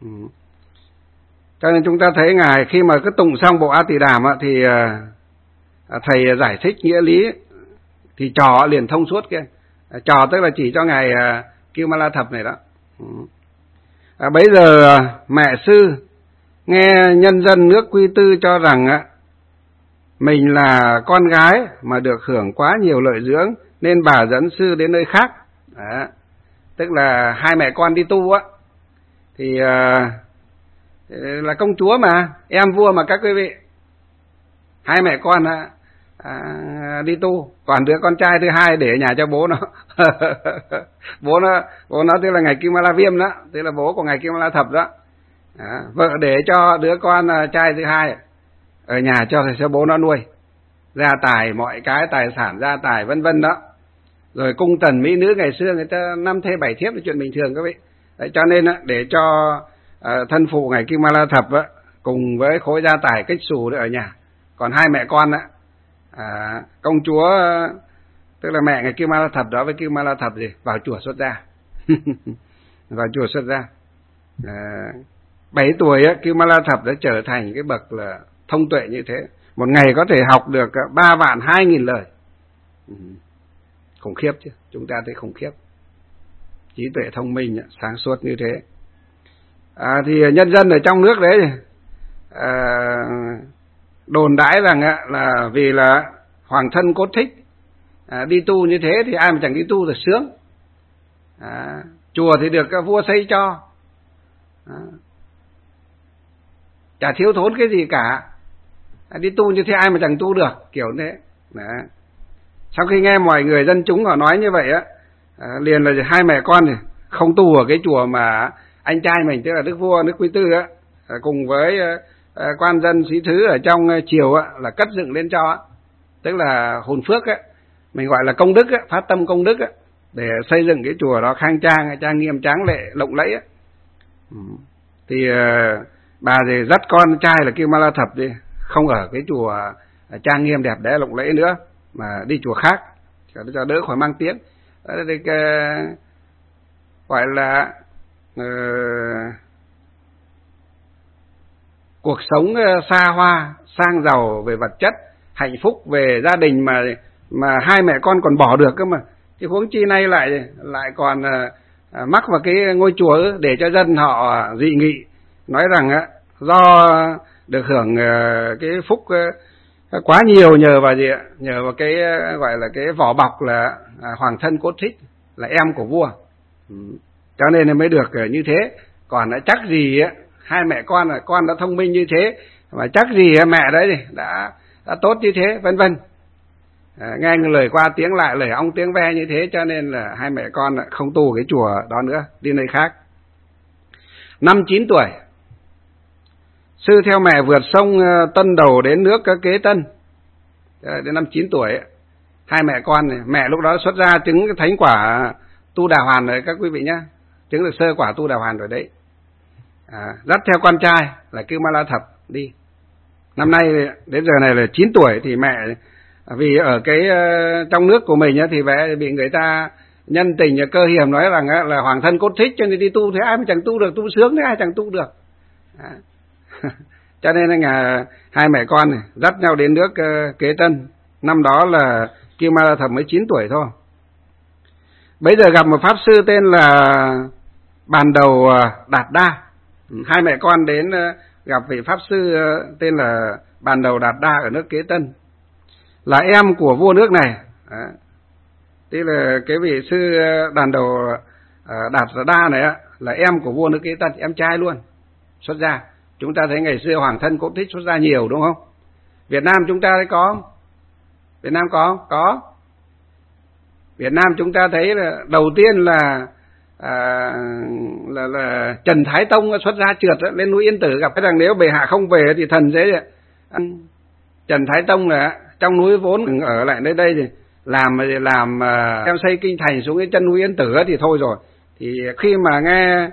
Cho nên chúng ta thấy ngài khi mà cứ tụng xong bộ A Tỳ Đàm thì thầy giải thích nghĩa lý thì trò liền thông suốt kia. Trò tức là chỉ cho ngài Kiêu Ma La Thập này đó. Bấy giờ mẹ sư nghe nhân dân nước Quy Tư cho rằng mình là con gái mà được hưởng quá nhiều lợi dưỡng, nên bà dẫn sư đến nơi khác. Đó. Tức là hai mẹ con đi tu thì là công chúa mà, em vua mà các quý vị. Hai mẹ con đi tu, còn đứa con trai thứ hai để ở nhà cho bố nó. bố nó tức là ngài Kiêu Ma La Viêm đó, tức là bố của ngài Kiêu Ma La Thập đó. Vợ để cho đứa con trai thứ hai ở nhà cho bố nó nuôi, gia tài, mọi cái tài sản gia tài vân vân đó. Rồi cung tần mỹ nữ ngày xưa người ta 5 thê 7 thiếp là chuyện bình thường các vị. Đấy, cho nên để cho thân phụ ngài Kiêu Ma La Thập cùng với khối gia tài kích xù ở nhà. Còn hai mẹ con công chúa tức là mẹ ngài Kiêu Ma La Thập đó với Kiêu Ma La Thập gì vào chùa xuất gia. vào chùa xuất gia. 7 tuổi Kiêu Ma La Thập đã trở thành cái bậc là thông tuệ như thế, một ngày có thể học được 3.200.000 lời. Khủng khiếp chứ, chúng ta thấy khủng khiếp, trí tuệ thông minh sáng suốt như thế. Thì nhân dân ở trong nước đấy đồn đãi rằng là vì là hoàng thân cốt thích đi tu như thế thì ai mà chẳng đi tu là sướng. Chùa thì được vua xây cho, chả thiếu thốn cái gì cả, đi tu như thế ai mà chẳng tu được, kiểu thế. Sau khi nghe mọi người dân chúng họ nói như vậy liền là hai mẹ con thì không tu ở cái chùa mà anh trai mình, tức là đức vua nước Quý Tư cùng với quan dân sĩ thứ ở trong triều là cất dựng lên cho, tức là hồn phước mình gọi là công đức phát tâm công đức để xây dựng cái chùa đó khang trang, trang nghiêm, tráng lệ, lộng lẫy thì bà thì dắt con trai là Kiêu Ma La Thập đi, không ở cái chùa trang nghiêm đẹp đẽ lộng lẫy nữa mà đi chùa khác cho đỡ khỏi mang tiếng. Thì gọi là cuộc sống xa hoa, sang giàu về vật chất, hạnh phúc về gia đình mà hai mẹ con còn bỏ được cơ mà, thì huống chi nay lại còn mắc vào cái ngôi chùa để cho dân họ dị nghị, nói rằng do được hưởng cái phúc quá nhiều nhờ vào gì ạ? Nhờ vào cái gọi là cái vỏ bọc là hoàng thân cốt thích, là em của vua, cho nên là mới được như thế. Còn chắc gì hai mẹ con đã thông minh như thế mà chắc gì mẹ đấy đã tốt như thế, vân vân. Nghe lời qua tiếng lại, lời ong tiếng ve như thế, cho nên là hai mẹ con không tu cái chùa đó nữa, đi nơi khác. Năm 9 tuổi, sư theo mẹ vượt sông Tân Đầu đến nước Kế Tân. Đến năm 9 tuổi, hai mẹ con này, mẹ lúc đó xuất ra chứng thánh quả Tu Đà Hoàn rồi các quý vị nhé, chứng được sơ quả Tu Đà Hoàn rồi đấy. Dắt theo con trai là Kiêu Ma La Thập đi. Năm nay đến giờ này là 9 tuổi thì mẹ vì ở cái trong nước của mình thì bé bị người ta nhân tình cơ hiểm nói rằng là hoàng thân cốt thích cho nên đi tu, thế ai mà chẳng tu được, tu sướng thế ai chẳng tu được. Cho nên là hai mẹ con này dắt nhau đến nước Kế Tân. Năm đó là Kiêu Ma La Thập mới 9 tuổi thôi. Bây giờ gặp một pháp sư tên là Bàn Đầu Đạt Đa. Hai mẹ con đến gặp vị pháp sư tên là Bàn Đầu Đạt Đa ở nước Kế Tân, là em của vua nước này. Tức là cái vị sư Bàn Đầu Đạt Đa này là em của vua nước Kế Tân, em trai luôn, xuất gia. Chúng ta thấy ngày xưa hoàng thân cốt thích xuất gia nhiều đúng không? Việt Nam chúng ta thấy có không? Việt Nam có. Việt Nam chúng ta thấy là đầu tiên là Trần Thái Tông xuất gia trượt lên núi Yên Tử, gặp cái rằng nếu bệ hạ không về thì thần sẽ Trần Thái Tông là trong núi vốn ở lại nơi đây thì làm em xây kinh thành xuống cái chân núi Yên Tử thì thôi rồi. Thì khi mà nghe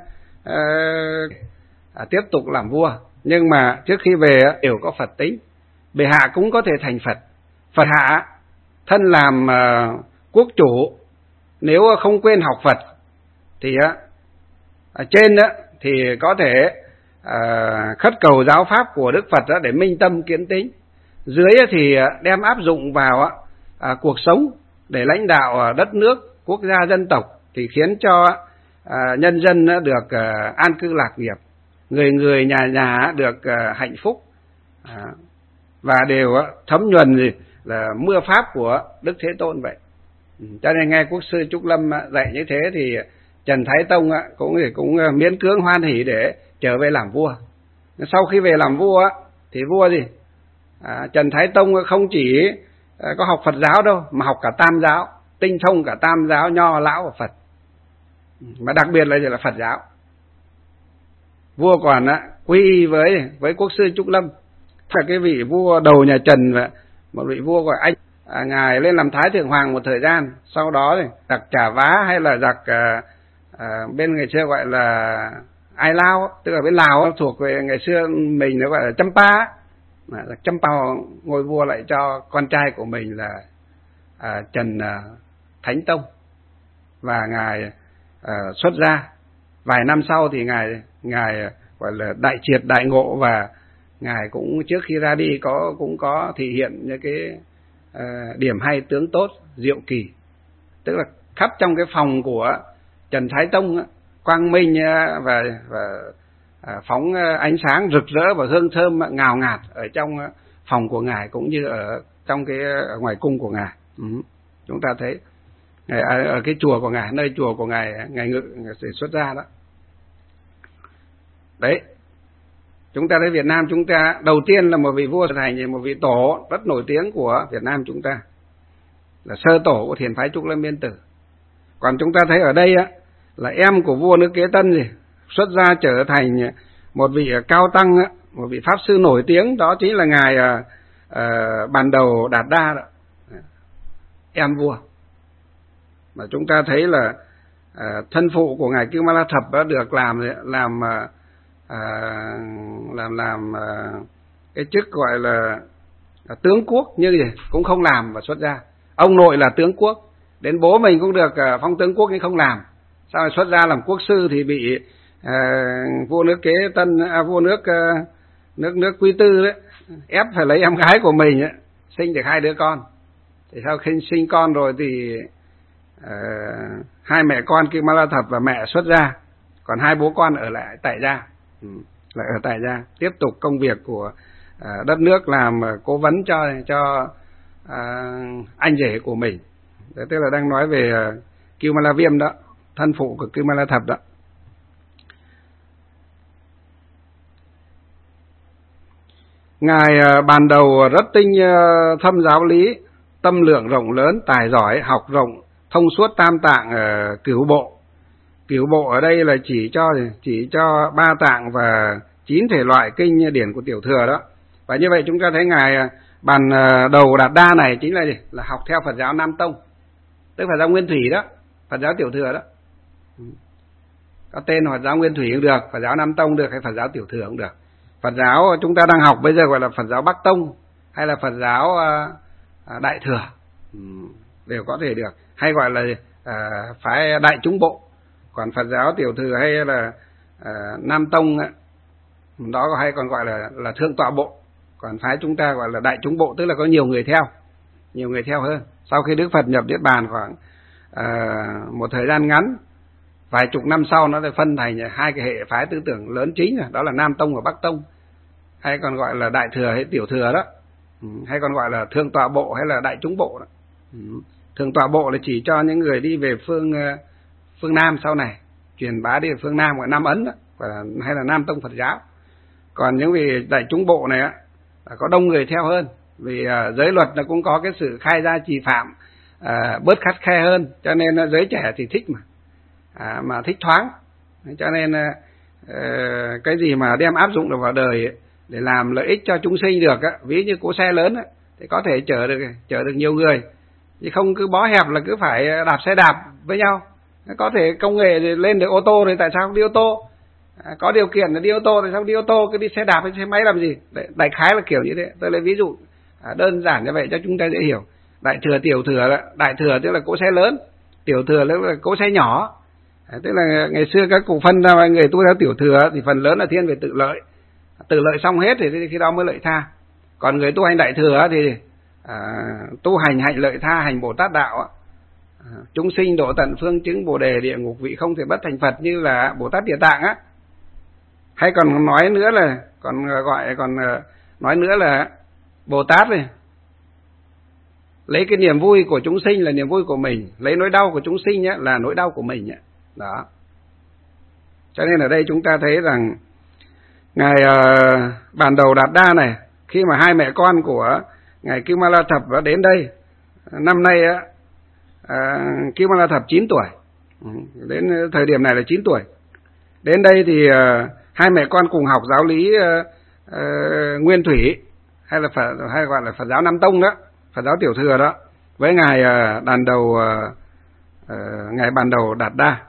tiếp tục làm vua, nhưng mà trước khi về đều có Phật tính, bệ hạ cũng có thể thành Phật. Phật hạ thân làm quốc chủ, nếu không quên học Phật thì trên thì có thể khất cầu giáo pháp của Đức Phật để minh tâm kiến tính, dưới thì đem áp dụng vào cuộc sống để lãnh đạo đất nước, quốc gia, dân tộc, thì khiến cho nhân dân được an cư lạc nghiệp, người nhà được hạnh phúc, và đều thấm nhuần là mưa pháp của Đức Thế Tôn vậy. Cho nên nghe quốc sư Trúc Lâm dạy như thế thì Trần Thái Tông cũng miễn cưỡng hoan hỉ để trở về làm vua. Sau khi về làm vua thì vua gì? Trần Thái Tông không chỉ có học Phật giáo đâu, mà học cả Tam giáo, tinh thông cả Tam giáo, Nho, Lão và Phật, mà đặc biệt là Phật giáo. Vua còn quy y với quốc sư Trúc Lâm, là cái vị vua đầu nhà Trần, và một vị vua gọi anh. Ngài lên làm Thái Thượng Hoàng một thời gian, sau đó thì giặc Chả Vá hay là giặc bên ngày xưa gọi là Ai Lao, tức là bên Lào thuộc về ngày xưa mình nó gọi là Champa, giặc Champa ngôi vua lại cho con trai của mình là Trần Thánh Tông, và ngài xuất gia. Vài năm sau thì ngài gọi là đại triệt đại ngộ, và ngài cũng trước khi ra đi cũng có thể hiện những cái điểm hay tướng tốt diệu kỳ, tức là khắp trong cái phòng của Trần Thái Tông quang minh và phóng ánh sáng rực rỡ và hương thơm ngào ngạt ở trong phòng của ngài cũng như ở trong cái ngoài cung của ngài. Chúng ta thấy ở cái chùa của ngài, nơi chùa của ngài ngự để xuất gia đó. Đấy, chúng ta thấy Việt Nam chúng ta đầu tiên là một vị vua thành một vị tổ rất nổi tiếng của Việt Nam chúng ta, là sơ tổ của thiền phái Trúc Lâm Biên Tử. Còn chúng ta thấy ở đây là em của vua nước Kế Tân xuất gia trở thành một vị cao tăng, một vị pháp sư nổi tiếng, đó chính là ngài Bàn Đầu Đạt Đa đó, em vua. Mà chúng ta thấy là thân phụ của ngài Kiêu Ma La Thập đã được làm cái chức gọi là tướng quốc, như vậy cũng không làm và xuất gia. Ông nội là tướng quốc, đến bố mình cũng được phong tướng quốc nhưng không làm. Sau này xuất gia làm quốc sư thì bị vua nước Kế Tân, vua nước Quý Tư đấy ép phải lấy em gái của mình ấy, sinh được 2 đứa con. Thì sau khi sinh con rồi thì hai mẹ con Kiêu Ma La Thập và mẹ xuất gia, còn 2 bố con ở lại tại gia, lại ở tại gia tiếp tục công việc của đất nước, làm cố vấn cho anh rể của mình. Đấy, tức là đang nói về Kiêu Ma La Viêm đó, thân phụ của Kiêu Ma La Thập đó. Ngài Bàn Đầu rất tinh thâm giáo lý, tâm lượng rộng lớn, tài giỏi, học rộng, thông suốt tam tạng cửu bộ. Cửu bộ ở đây là chỉ cho 3 tạng và 9 thể loại kinh điển của Tiểu Thừa đó. Và như vậy chúng ta thấy ngài Bàn Đầu Đạt Đa này chính là học theo Phật giáo Nam Tông, tức Phật giáo Nguyên Thủy đó, Phật giáo Tiểu Thừa đó. Có tên Phật giáo Nguyên Thủy cũng được, Phật giáo Nam Tông được, hay Phật giáo Tiểu Thừa cũng được. Phật giáo chúng ta đang học bây giờ gọi là Phật giáo Bắc Tông hay là Phật giáo Đại Thừa đều có thể được, hay gọi là phái Đại Chúng Bộ. Còn Phật giáo Tiểu Thừa hay là Nam Tông đó hay còn gọi là Thượng Tọa Bộ. Còn phái chúng ta gọi là Đại Chúng Bộ, tức là có nhiều người theo hơn. Sau khi Đức Phật nhập Niết Bàn khoảng một thời gian ngắn, vài chục năm sau, nó lại phân thành 2 cái hệ phái tư tưởng lớn chính, đó là Nam Tông và Bắc Tông, hay còn gọi là Đại Thừa hay Tiểu Thừa đó, hay còn gọi là Thượng Tọa Bộ hay là Đại Chúng Bộ đó. Thượng Tọa Bộ là chỉ cho những người đi về phương Nam, sau này truyền bá đi về phương Nam, gọi Nam Ấn đó, hay là Nam Tông Phật giáo. Còn những vị Đại Chúng Bộ này có đông người theo hơn, vì giới luật nó cũng có cái sự khai ra trì phạm bớt khắt khe hơn, cho nên giới trẻ thì thích mà thích thoáng, cho nên cái gì mà đem áp dụng được vào đời để làm lợi ích cho chúng sinh được ví như cỗ xe lớn thì có thể chở được nhiều người, chứ không cứ bó hẹp là cứ phải đạp xe đạp với nhau. Có thể công nghệ lên được ô tô thì tại sao không đi ô tô, có điều kiện là đi ô tô thì sao không đi ô tô, cứ đi xe đạp hay xe máy làm gì. Đại khái là kiểu như thế. Tôi lấy ví dụ đơn giản như vậy cho chúng ta dễ hiểu. Đại Thừa, Tiểu Thừa, Đại Thừa tức là cỗ xe lớn, Tiểu Thừa tức là cỗ xe nhỏ. Tức là ngày xưa các cụ phân ra người tu theo Tiểu Thừa thì phần lớn là thiên về tự lợi xong hết thì khi đó mới lợi tha. Còn người tu hành Đại Thừa thì tu hành hạnh lợi tha, hành Bồ Tát đạo, chúng sinh độ tận phương chứng Bồ Đề địa ngục vị không thể bất thành Phật như là Bồ Tát Địa Tạng á. Hay còn nói nữa là Bồ Tát này lấy cái niềm vui của chúng sinh là niềm vui của mình, lấy nỗi đau của chúng sinh là nỗi đau của mình đó. Cho nên ở đây chúng ta thấy rằng ngài Bàn Đầu Đạt Đa này, khi mà 2 mẹ con của ngài Kiêu Ma La Thập đã đến đây, năm nay Kiêu Ma La Thập 9 tuổi, đến thời điểm này là 9 tuổi, đến đây thì 2 mẹ con cùng học giáo lý Nguyên Thủy hay gọi là Phật giáo Nam Tông đó, Phật giáo Tiểu Thừa đó, với ngài ngài Bàn Đầu Đạt Đa.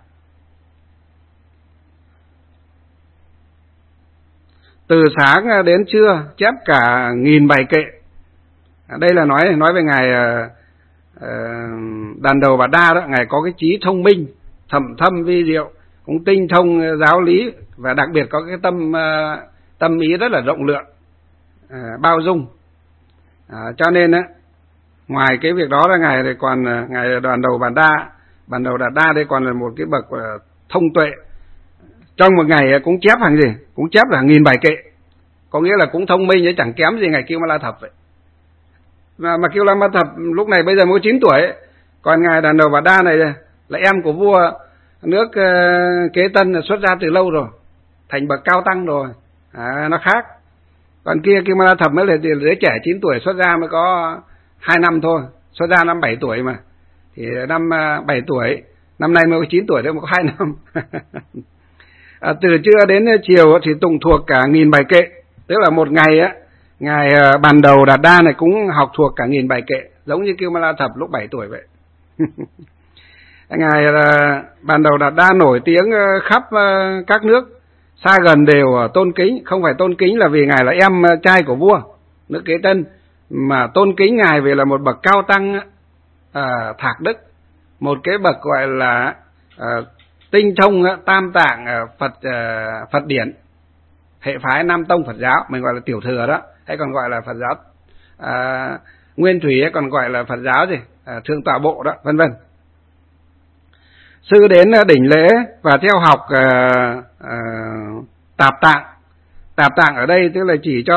Từ sáng đến trưa chép cả 1000 bài kệ. Đây là nói về ngài Đàn Đầu Đạt Đa đó, ngài có cái trí thông minh, thẩm thâm vi diệu, cũng tinh thông giáo lý, và đặc biệt có cái tâm ý rất là rộng lượng, bao dung. Cho nên á, ngoài cái việc đó là ngài thì còn ngài Đoàn Đầu Đạt Đa đây còn là một cái bậc thông tuệ. Trong một ngày cũng chép hàng gì, cũng chép là 1000 bài kệ, có nghĩa là cũng thông minh chứ chẳng kém gì ngài Kiêu Ma La Thập vậy. Mà Kiêu Ma La Thập lúc này bây giờ mới 9 tuổi ấy. Còn ngài Đoàn Đầu Đạt Đa này là em của vua nước Kế Tân, là xuất gia từ lâu rồi, thành bậc cao tăng rồi, nó khác. Còn kia Kiêu Ma La Thập mới là đứa trẻ 9 tuổi xuất gia, mới có 2 năm thôi, xuất gia năm 7 tuổi mà, thì năm 7 tuổi, năm nay mới có 9 tuổi thôi, mới có 2 năm. Từ trưa đến chiều thì tụng thuộc cả 1000 bài kệ, tức là một ngày á, ngài Bàn Đầu Đạt Đa này cũng học thuộc cả 1000 bài kệ, giống như Kiêu Ma La Thập lúc 7 tuổi vậy. Ngài Bàn Đầu Đạt Đa nổi tiếng khắp các nước xa gần đều tôn kính, không phải tôn kính là vì ngài là em trai của vua nước Kế Tân, mà tôn kính ngài vì là một bậc cao tăng thạc đức, một cái bậc gọi là tinh thông tam tạng Phật điển, hệ phái Nam Tông Phật giáo, mình gọi là tiểu thừa đó, hay còn gọi là Phật giáo Nguyên Thủy, hay còn gọi là Phật giáo gì Thượng Tọa Bộ đó, vân vân. Sư đến đỉnh lễ và theo học tạp tạng. Tạp tạng ở đây tức là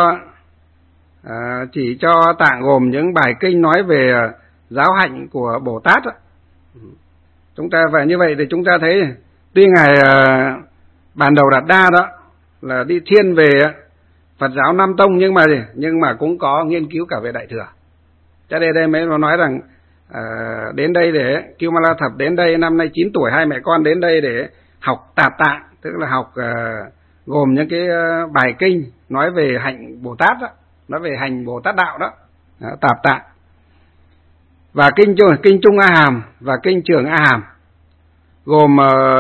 chỉ cho tạng gồm những bài kinh nói về giáo hạnh của Bồ Tát đó. Chúng ta và như vậy thì chúng ta thấy tuy ngài Bàn Đầu Đạt Đa đó là đi thiên về Phật giáo Nam Tông, nhưng mà cũng có nghiên cứu cả về Đại Thừa. Cho nên đây mới nói rằng đến đây để Kiêu Ma La Thập đến đây năm nay 9 tuổi, hai mẹ con đến đây để học tạp tạng, tức là học gồm những cái bài kinh nói về hạnh Bồ Tát đó, nói về hành Bồ Tát đạo đó, tạp tạng. Và kinh Trung A Hàm và kinh Trường A Hàm gồm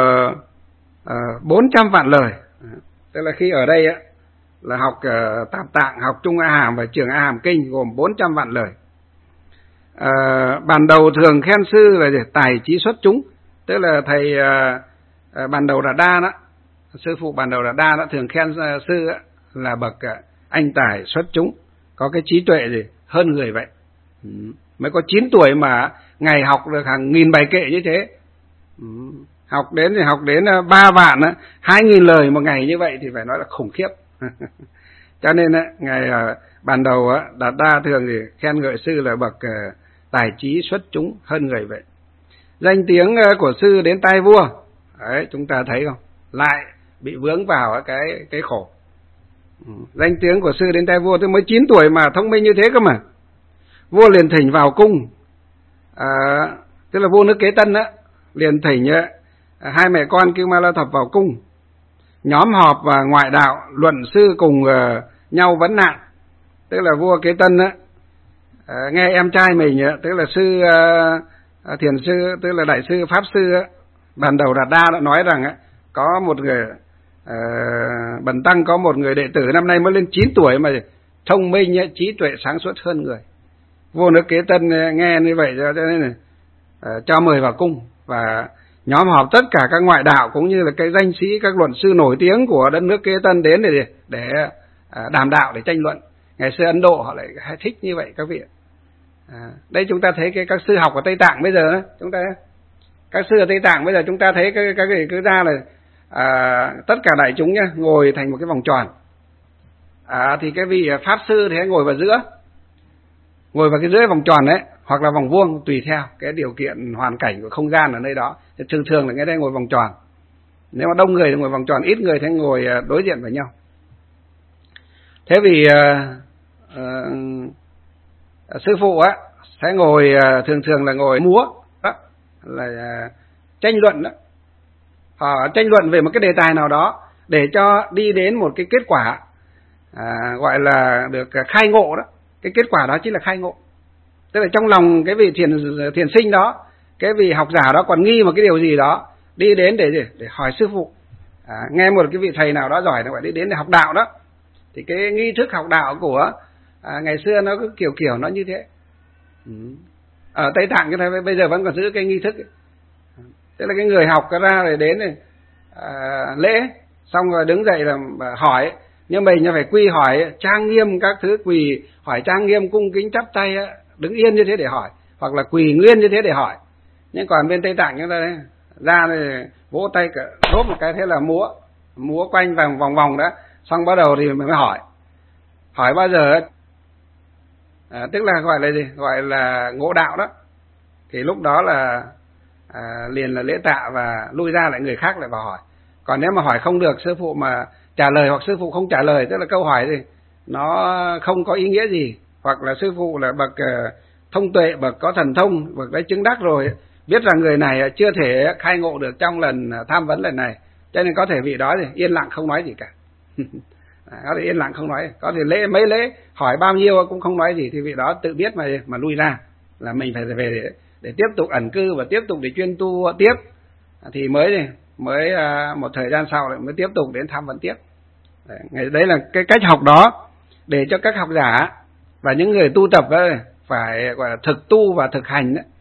400 vạn lời. Tức là khi ở đây á, là học tạp tạng, học Trung A Hàm và Trường A Hàm kinh gồm 400 vạn lời. Bàn Đầu thường khen sư là tài trí xuất chúng, tức là thầy Bàn Đầu Đạt Đa đó, sư phụ Bàn Đầu Đạt Đa đó thường khen sư là bậc anh tài xuất chúng, có cái trí tuệ gì hơn người vậy. Mới có 9 tuổi mà ngày học được hàng 1000 bài kệ như thế. Học đến 3 vạn 2000 lời một ngày như vậy thì phải nói là khủng khiếp. Cho nên ngài Bàn Đầu Đạt Đa thường thì khen ngợi sư là bậc tài trí xuất chúng hơn người vậy. Danh tiếng của sư đến tai vua, đấy, chúng ta thấy không, lại bị vướng vào cái khổ. Danh tiếng của sư đến tai vua, tôi mới 9 tuổi mà thông minh như thế cơ mà. Vua liền thỉnh vào cung, tức là vua nước Kế Tân á, liền thỉnh hai mẹ con Kiêu Ma La Thập vào cung, nhóm họp và ngoại đạo luận sư cùng nhau vấn nạn. Tức là vua Kế Tân á, nghe em trai mình tức là sư thiền sư, tức là đại sư pháp sư Bàn Đầu Đạt Đa đã nói rằng có một người bần tăng có một người đệ tử năm nay mới lên 9 tuổi mà thông minh, trí tuệ sáng suốt hơn người. Vua nước Kế Tân nghe như vậy cho nên là cho mời vào cung và nhóm họp tất cả các ngoại đạo cũng như là cái danh sĩ, các luận sư nổi tiếng của đất nước Kế Tân đến để đàm đạo, để tranh luận. Ngày xưa Ấn Độ họ lại hay thích như vậy các vị. Đây chúng ta thấy các sư học ở Tây Tạng bây giờ, các sư ở Tây Tạng bây giờ chúng ta thấy các vị cứ ra là tất cả đại chúng nhá, ngồi thành một cái vòng tròn. Thì cái vị pháp sư thì ngồi vào giữa, ngồi vào cái dưới vòng tròn đấy, hoặc là vòng vuông tùy theo cái điều kiện hoàn cảnh của không gian ở nơi đó. Thường thường là người ta ngồi vòng tròn. Nếu mà đông người thì ngồi vòng tròn, ít người thì ngồi đối diện với nhau. Thế vì sư phụ sẽ ngồi thường là ngồi múa đó, là tranh luận đó. Họ tranh luận về một cái đề tài nào đó để cho đi đến một cái kết quả gọi là được khai ngộ đó. Cái kết quả đó chính là khai ngộ. Tức là trong lòng cái vị thiền sinh đó, cái vị học giả đó còn nghi một cái điều gì đó, đi đến để hỏi sư phụ. Nghe một cái vị thầy nào đó giỏi, nó phải đi đến để học đạo đó. Thì cái nghi thức học đạo của ngày xưa nó cứ kiểu nó như thế. Ở Tây Tạng cái này bây giờ vẫn còn giữ cái nghi thức ấy. Tức là cái người học ra rồi đến này, lễ xong rồi đứng dậy là hỏi, nhưng mình phải quy hỏi trang nghiêm các thứ, quỳ hỏi trang nghiêm cung kính chắp tay, đứng yên như thế để hỏi, hoặc là quỳ nguyên như thế để hỏi. Nhưng còn bên Tây Tạng chúng ta đấy, ra này vỗ tay rốp một cái thế là múa quanh vòng vòng đó, xong bắt đầu thì mình mới hỏi bao giờ tức là gọi là gì, gọi là ngộ đạo đó, thì lúc đó là liền là lễ tạ và lui ra lại người khác lại vào hỏi. Còn nếu mà hỏi không được, sư phụ mà trả lời hoặc sư phụ không trả lời, tức là câu hỏi thì nó không có ý nghĩa gì, hoặc là sư phụ là bậc thông tuệ, bậc có thần thông, bậc đấy chứng đắc rồi, biết rằng người này chưa thể khai ngộ được trong lần tham vấn lần này, cho nên có thể vị đó thì yên lặng không nói gì cả. Có thể yên lặng không nói, có thể lễ mấy lễ hỏi bao nhiêu cũng không nói gì, thì vị đó tự biết mà lui ra, là mình phải về để tiếp tục ẩn cư và tiếp tục để chuyên tu tiếp, thì mới một thời gian sau lại mới tiếp tục đến tham vấn tiếp. Đấy là cái cách học đó để cho các học giả và những người tu tập ấy phải gọi là thực tu và thực hành đấy.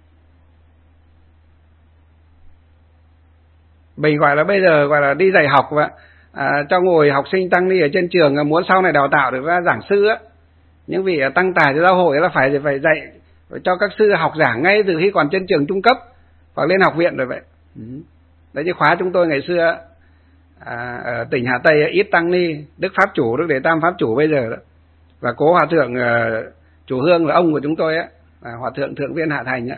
Mình gọi là bây giờ gọi là đi dạy học và cho ngồi học sinh tăng ni ở trên trường muốn sau này đào tạo được ra giảng sư á, những vị tăng tài cho giáo hội là phải dạy cho các sư học giảng ngay từ khi còn trên trường trung cấp hoặc lên học viện rồi vậy. Đấy, như khóa chúng tôi ngày xưa ở tỉnh Hà Tây ít tăng ni, Đức Pháp Chủ, Đức Đệ Tam Pháp Chủ bây giờ đó, và cố hòa thượng chủ hương là ông của chúng tôi á, hòa thượng thượng viên Hạ Thành á.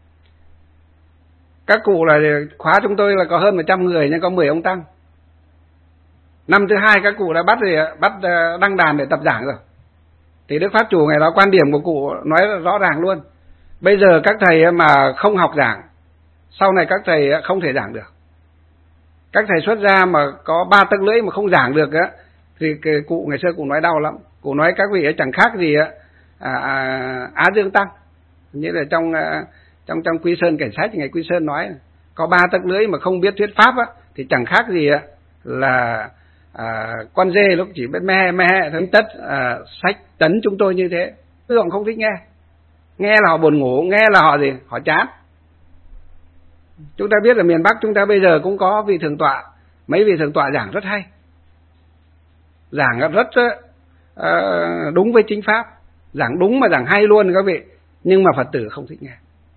Các cụ là khóa chúng tôi là có hơn 100 người nhưng có 10 ông tăng. Năm thứ 2 các cụ đã bắt đăng đàn để tập giảng rồi. Thì Đức Pháp Chủ ngày đó quan điểm của cụ nói rõ ràng luôn. Bây giờ các thầy mà không học giảng, sau này các thầy không thể giảng được. Các thầy xuất gia mà có 3 tấc lưỡi mà không giảng được á, thì cụ ngày xưa cụ nói đau lắm. Cụ nói các vị ấy chẳng khác gì Á Dương Tăng. Như là trong Quy Sơn Cảnh Sách, ngày Quy Sơn nói có 3 tấc lưỡi mà không biết thuyết pháp á, thì chẳng khác gì là con dê lúc chỉ biết me thấm tất sách tấn chúng tôi như thế. Họ không thích nghe là họ buồn ngủ, nghe là họ gì, họ chán. Chúng ta biết là miền Bắc chúng ta bây giờ cũng có vị thượng tọa, mấy vị thượng tọa giảng rất hay, giảng rất đúng với chính pháp, giảng đúng mà giảng hay luôn các vị, nhưng mà Phật tử không thích nghe.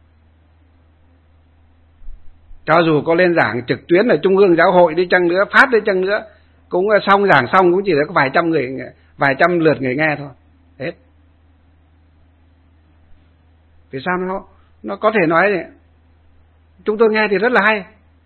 Cho dù có lên giảng trực tuyến ở Trung ương Giáo hội đi chăng nữa, phát đi chăng nữa, cũng xong giảng xong cũng chỉ có vài trăm lượt người nghe thôi, hết. Vì sao nó có thể nói này, chúng tôi nghe thì rất là hay,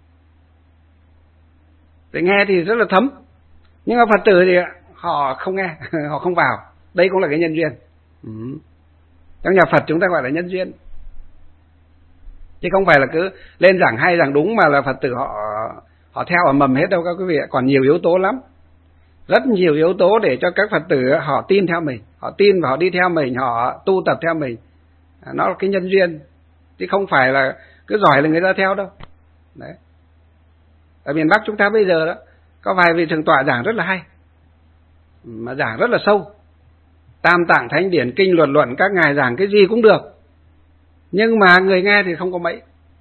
để nghe thì rất là thấm, nhưng mà Phật tử thì họ không nghe, họ không vào. Đây cũng là cái nhân duyên. Trong nhà Phật chúng ta gọi là nhân duyên, chứ không phải là cứ lên giảng hay giảng đúng mà là Phật tử họ theo ở mầm hết đâu các quý vị. Còn nhiều yếu tố lắm, rất nhiều yếu tố để cho các Phật tử họ tin theo mình, họ tin và họ đi theo mình, họ tu tập theo mình. Nó là cái nhân duyên, chứ không phải là cứ giỏi là người ta theo đâu. Đấy. Ở miền Bắc chúng ta bây giờ đó, có vài vị thượng tọa giảng rất là hay, mà giảng rất là sâu. Tam Tạng Thánh Điển, Kinh Luật Luận, các ngài giảng cái gì cũng được, nhưng mà người nghe thì không có mấy.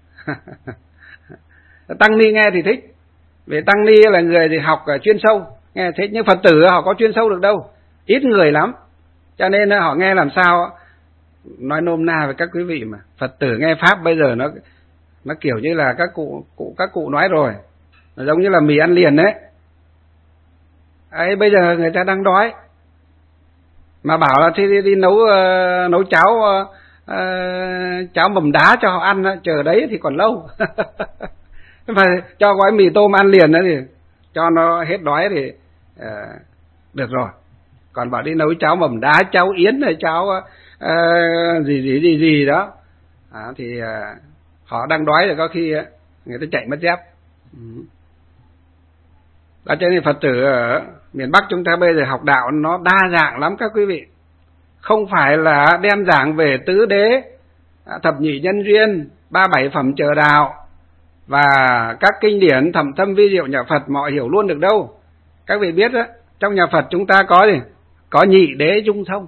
Tăng ni nghe thì thích, vì tăng ni là người thì học chuyên sâu, nghe thích, nhưng Phật tử họ có chuyên sâu được đâu, ít người lắm, cho nên họ nghe làm sao. Nói nôm na với các quý vị mà, Phật tử nghe pháp bây giờ nó kiểu như là các cụ nói rồi, nó giống như là mì ăn liền đấy. Ấy bây giờ người ta đang đói, mà bảo là thì đi nấu cháo mầm đá cho họ ăn, chờ đấy thì còn lâu. Phải cho gói mì tôm ăn liền đó thì cho nó hết đói thì được rồi. Còn bảo đi nấu cháo mầm đá, cháo yến hay cháo gì đó thì họ đang đói rồi, có khi người ta chạy mất dép. Đó, cho nên Phật tử ở miền Bắc chúng ta bây giờ học đạo nó đa dạng lắm các quý vị. Không phải là đem giảng về tứ đế, thập nhị nhân duyên, 37 phẩm chờ đạo và các kinh điển thầm thâm vi diệu nhà Phật mọi hiểu luôn được đâu. Các vị biết đó, trong nhà Phật chúng ta có gì? Có nhị đế dung thông.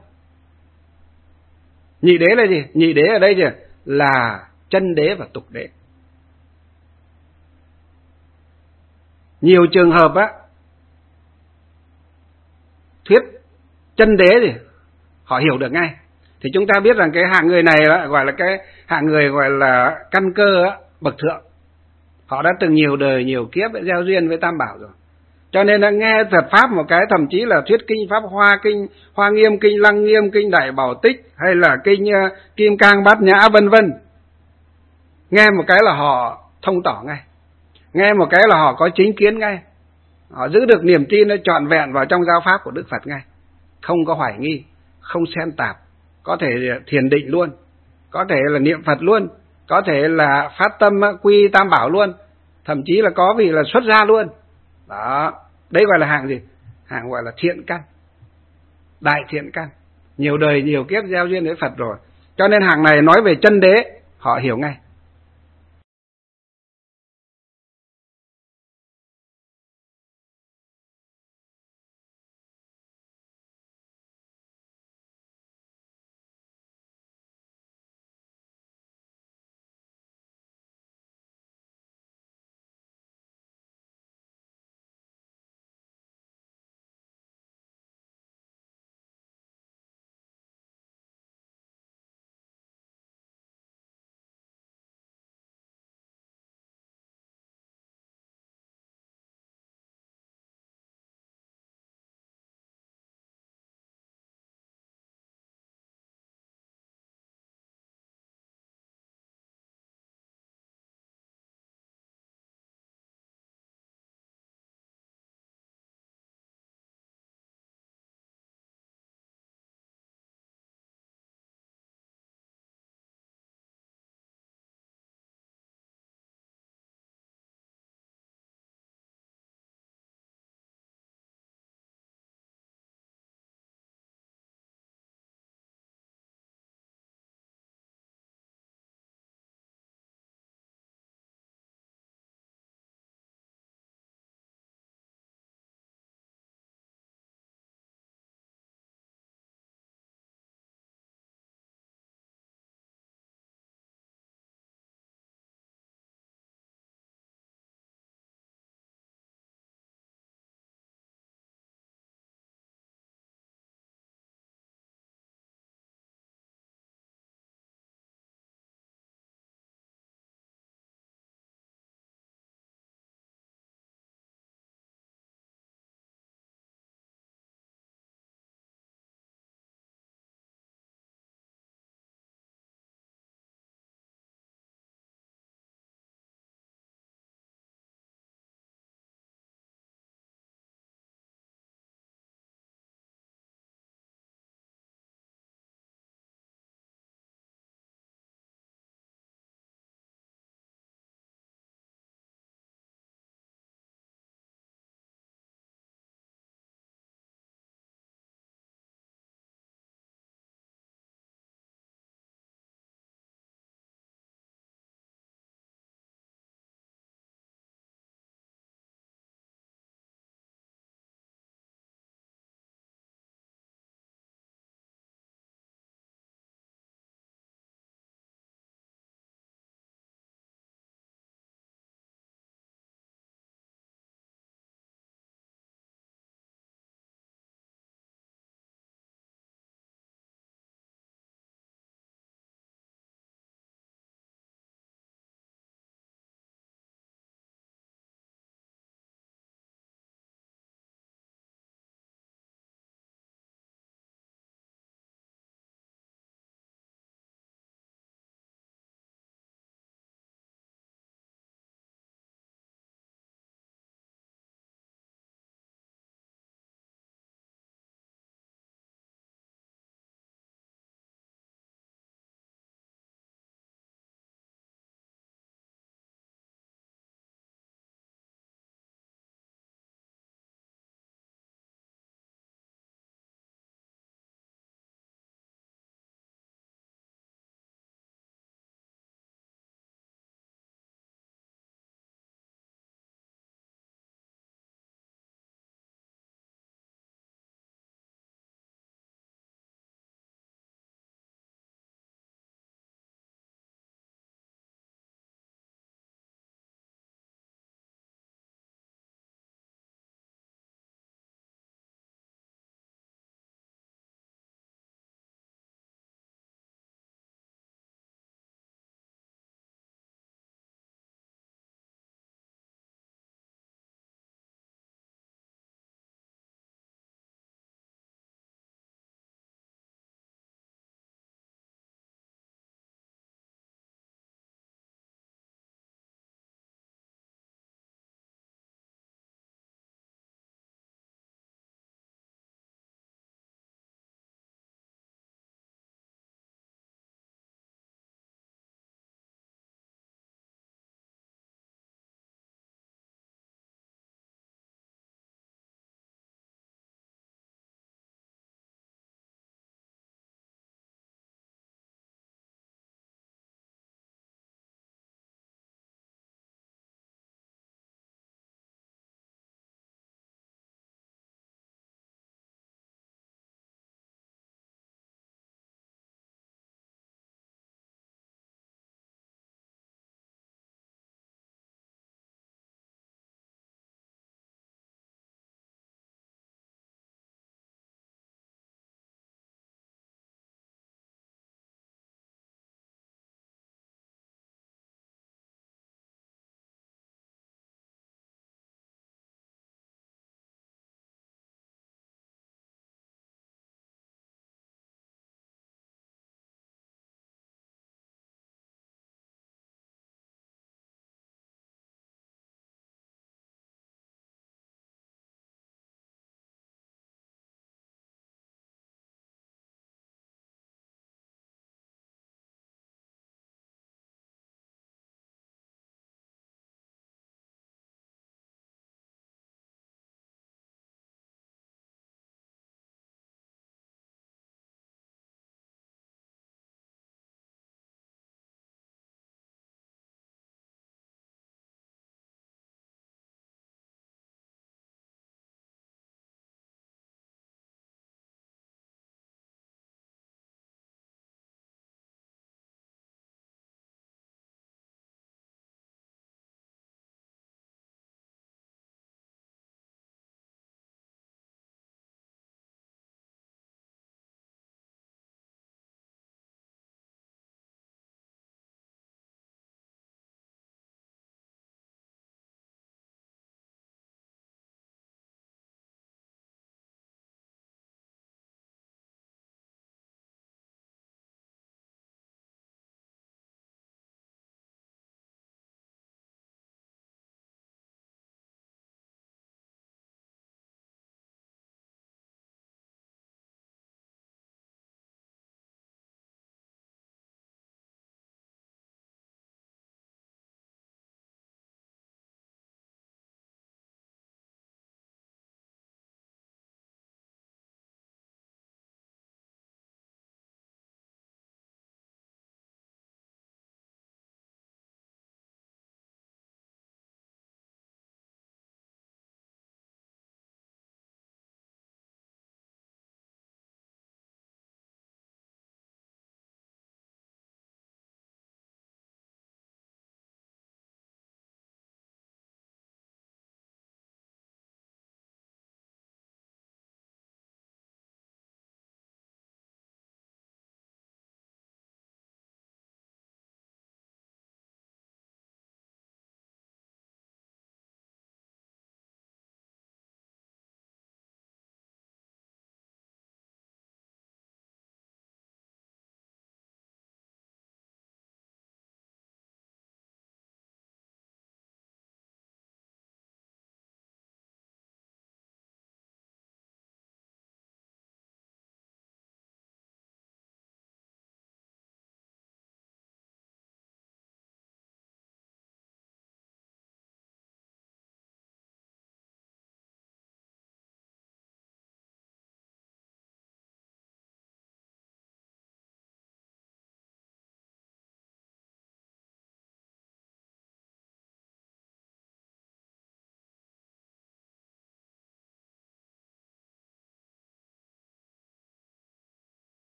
Nhị đế là gì? Nhị đế ở đây là chân đế và tục đế. Nhiều trường hợp á, thuyết chân đế thì họ hiểu được ngay. Thì chúng ta biết rằng cái hạng người này đó, gọi là cái hạng người gọi là căn cơ á, bậc thượng. Họ đã từng nhiều đời nhiều kiếp gieo duyên với Tam Bảo rồi. Cho nên là nghe Phật Pháp một cái, thậm chí là thuyết kinh Pháp Hoa, kinh Hoa Nghiêm, kinh Lăng Nghiêm, kinh Đại Bảo Tích, hay là kinh Kim Cang Bát Nhã vân vân, nghe một cái là họ thông tỏ ngay, nghe một cái là họ có chính kiến ngay, họ giữ được niềm tin nó trọn vẹn vào trong giáo pháp của Đức Phật ngay, không có hoài nghi, không xen tạp, có thể thiền định luôn, có thể là niệm Phật luôn, có thể là phát tâm quy Tam Bảo luôn, thậm chí là có vị là xuất gia luôn. Đó, đấy gọi là hạng gì? Hạng gọi là thiện căn, đại thiện căn, nhiều đời nhiều kiếp gieo duyên với Phật rồi. Cho nên hạng này nói về chân đế họ hiểu ngay.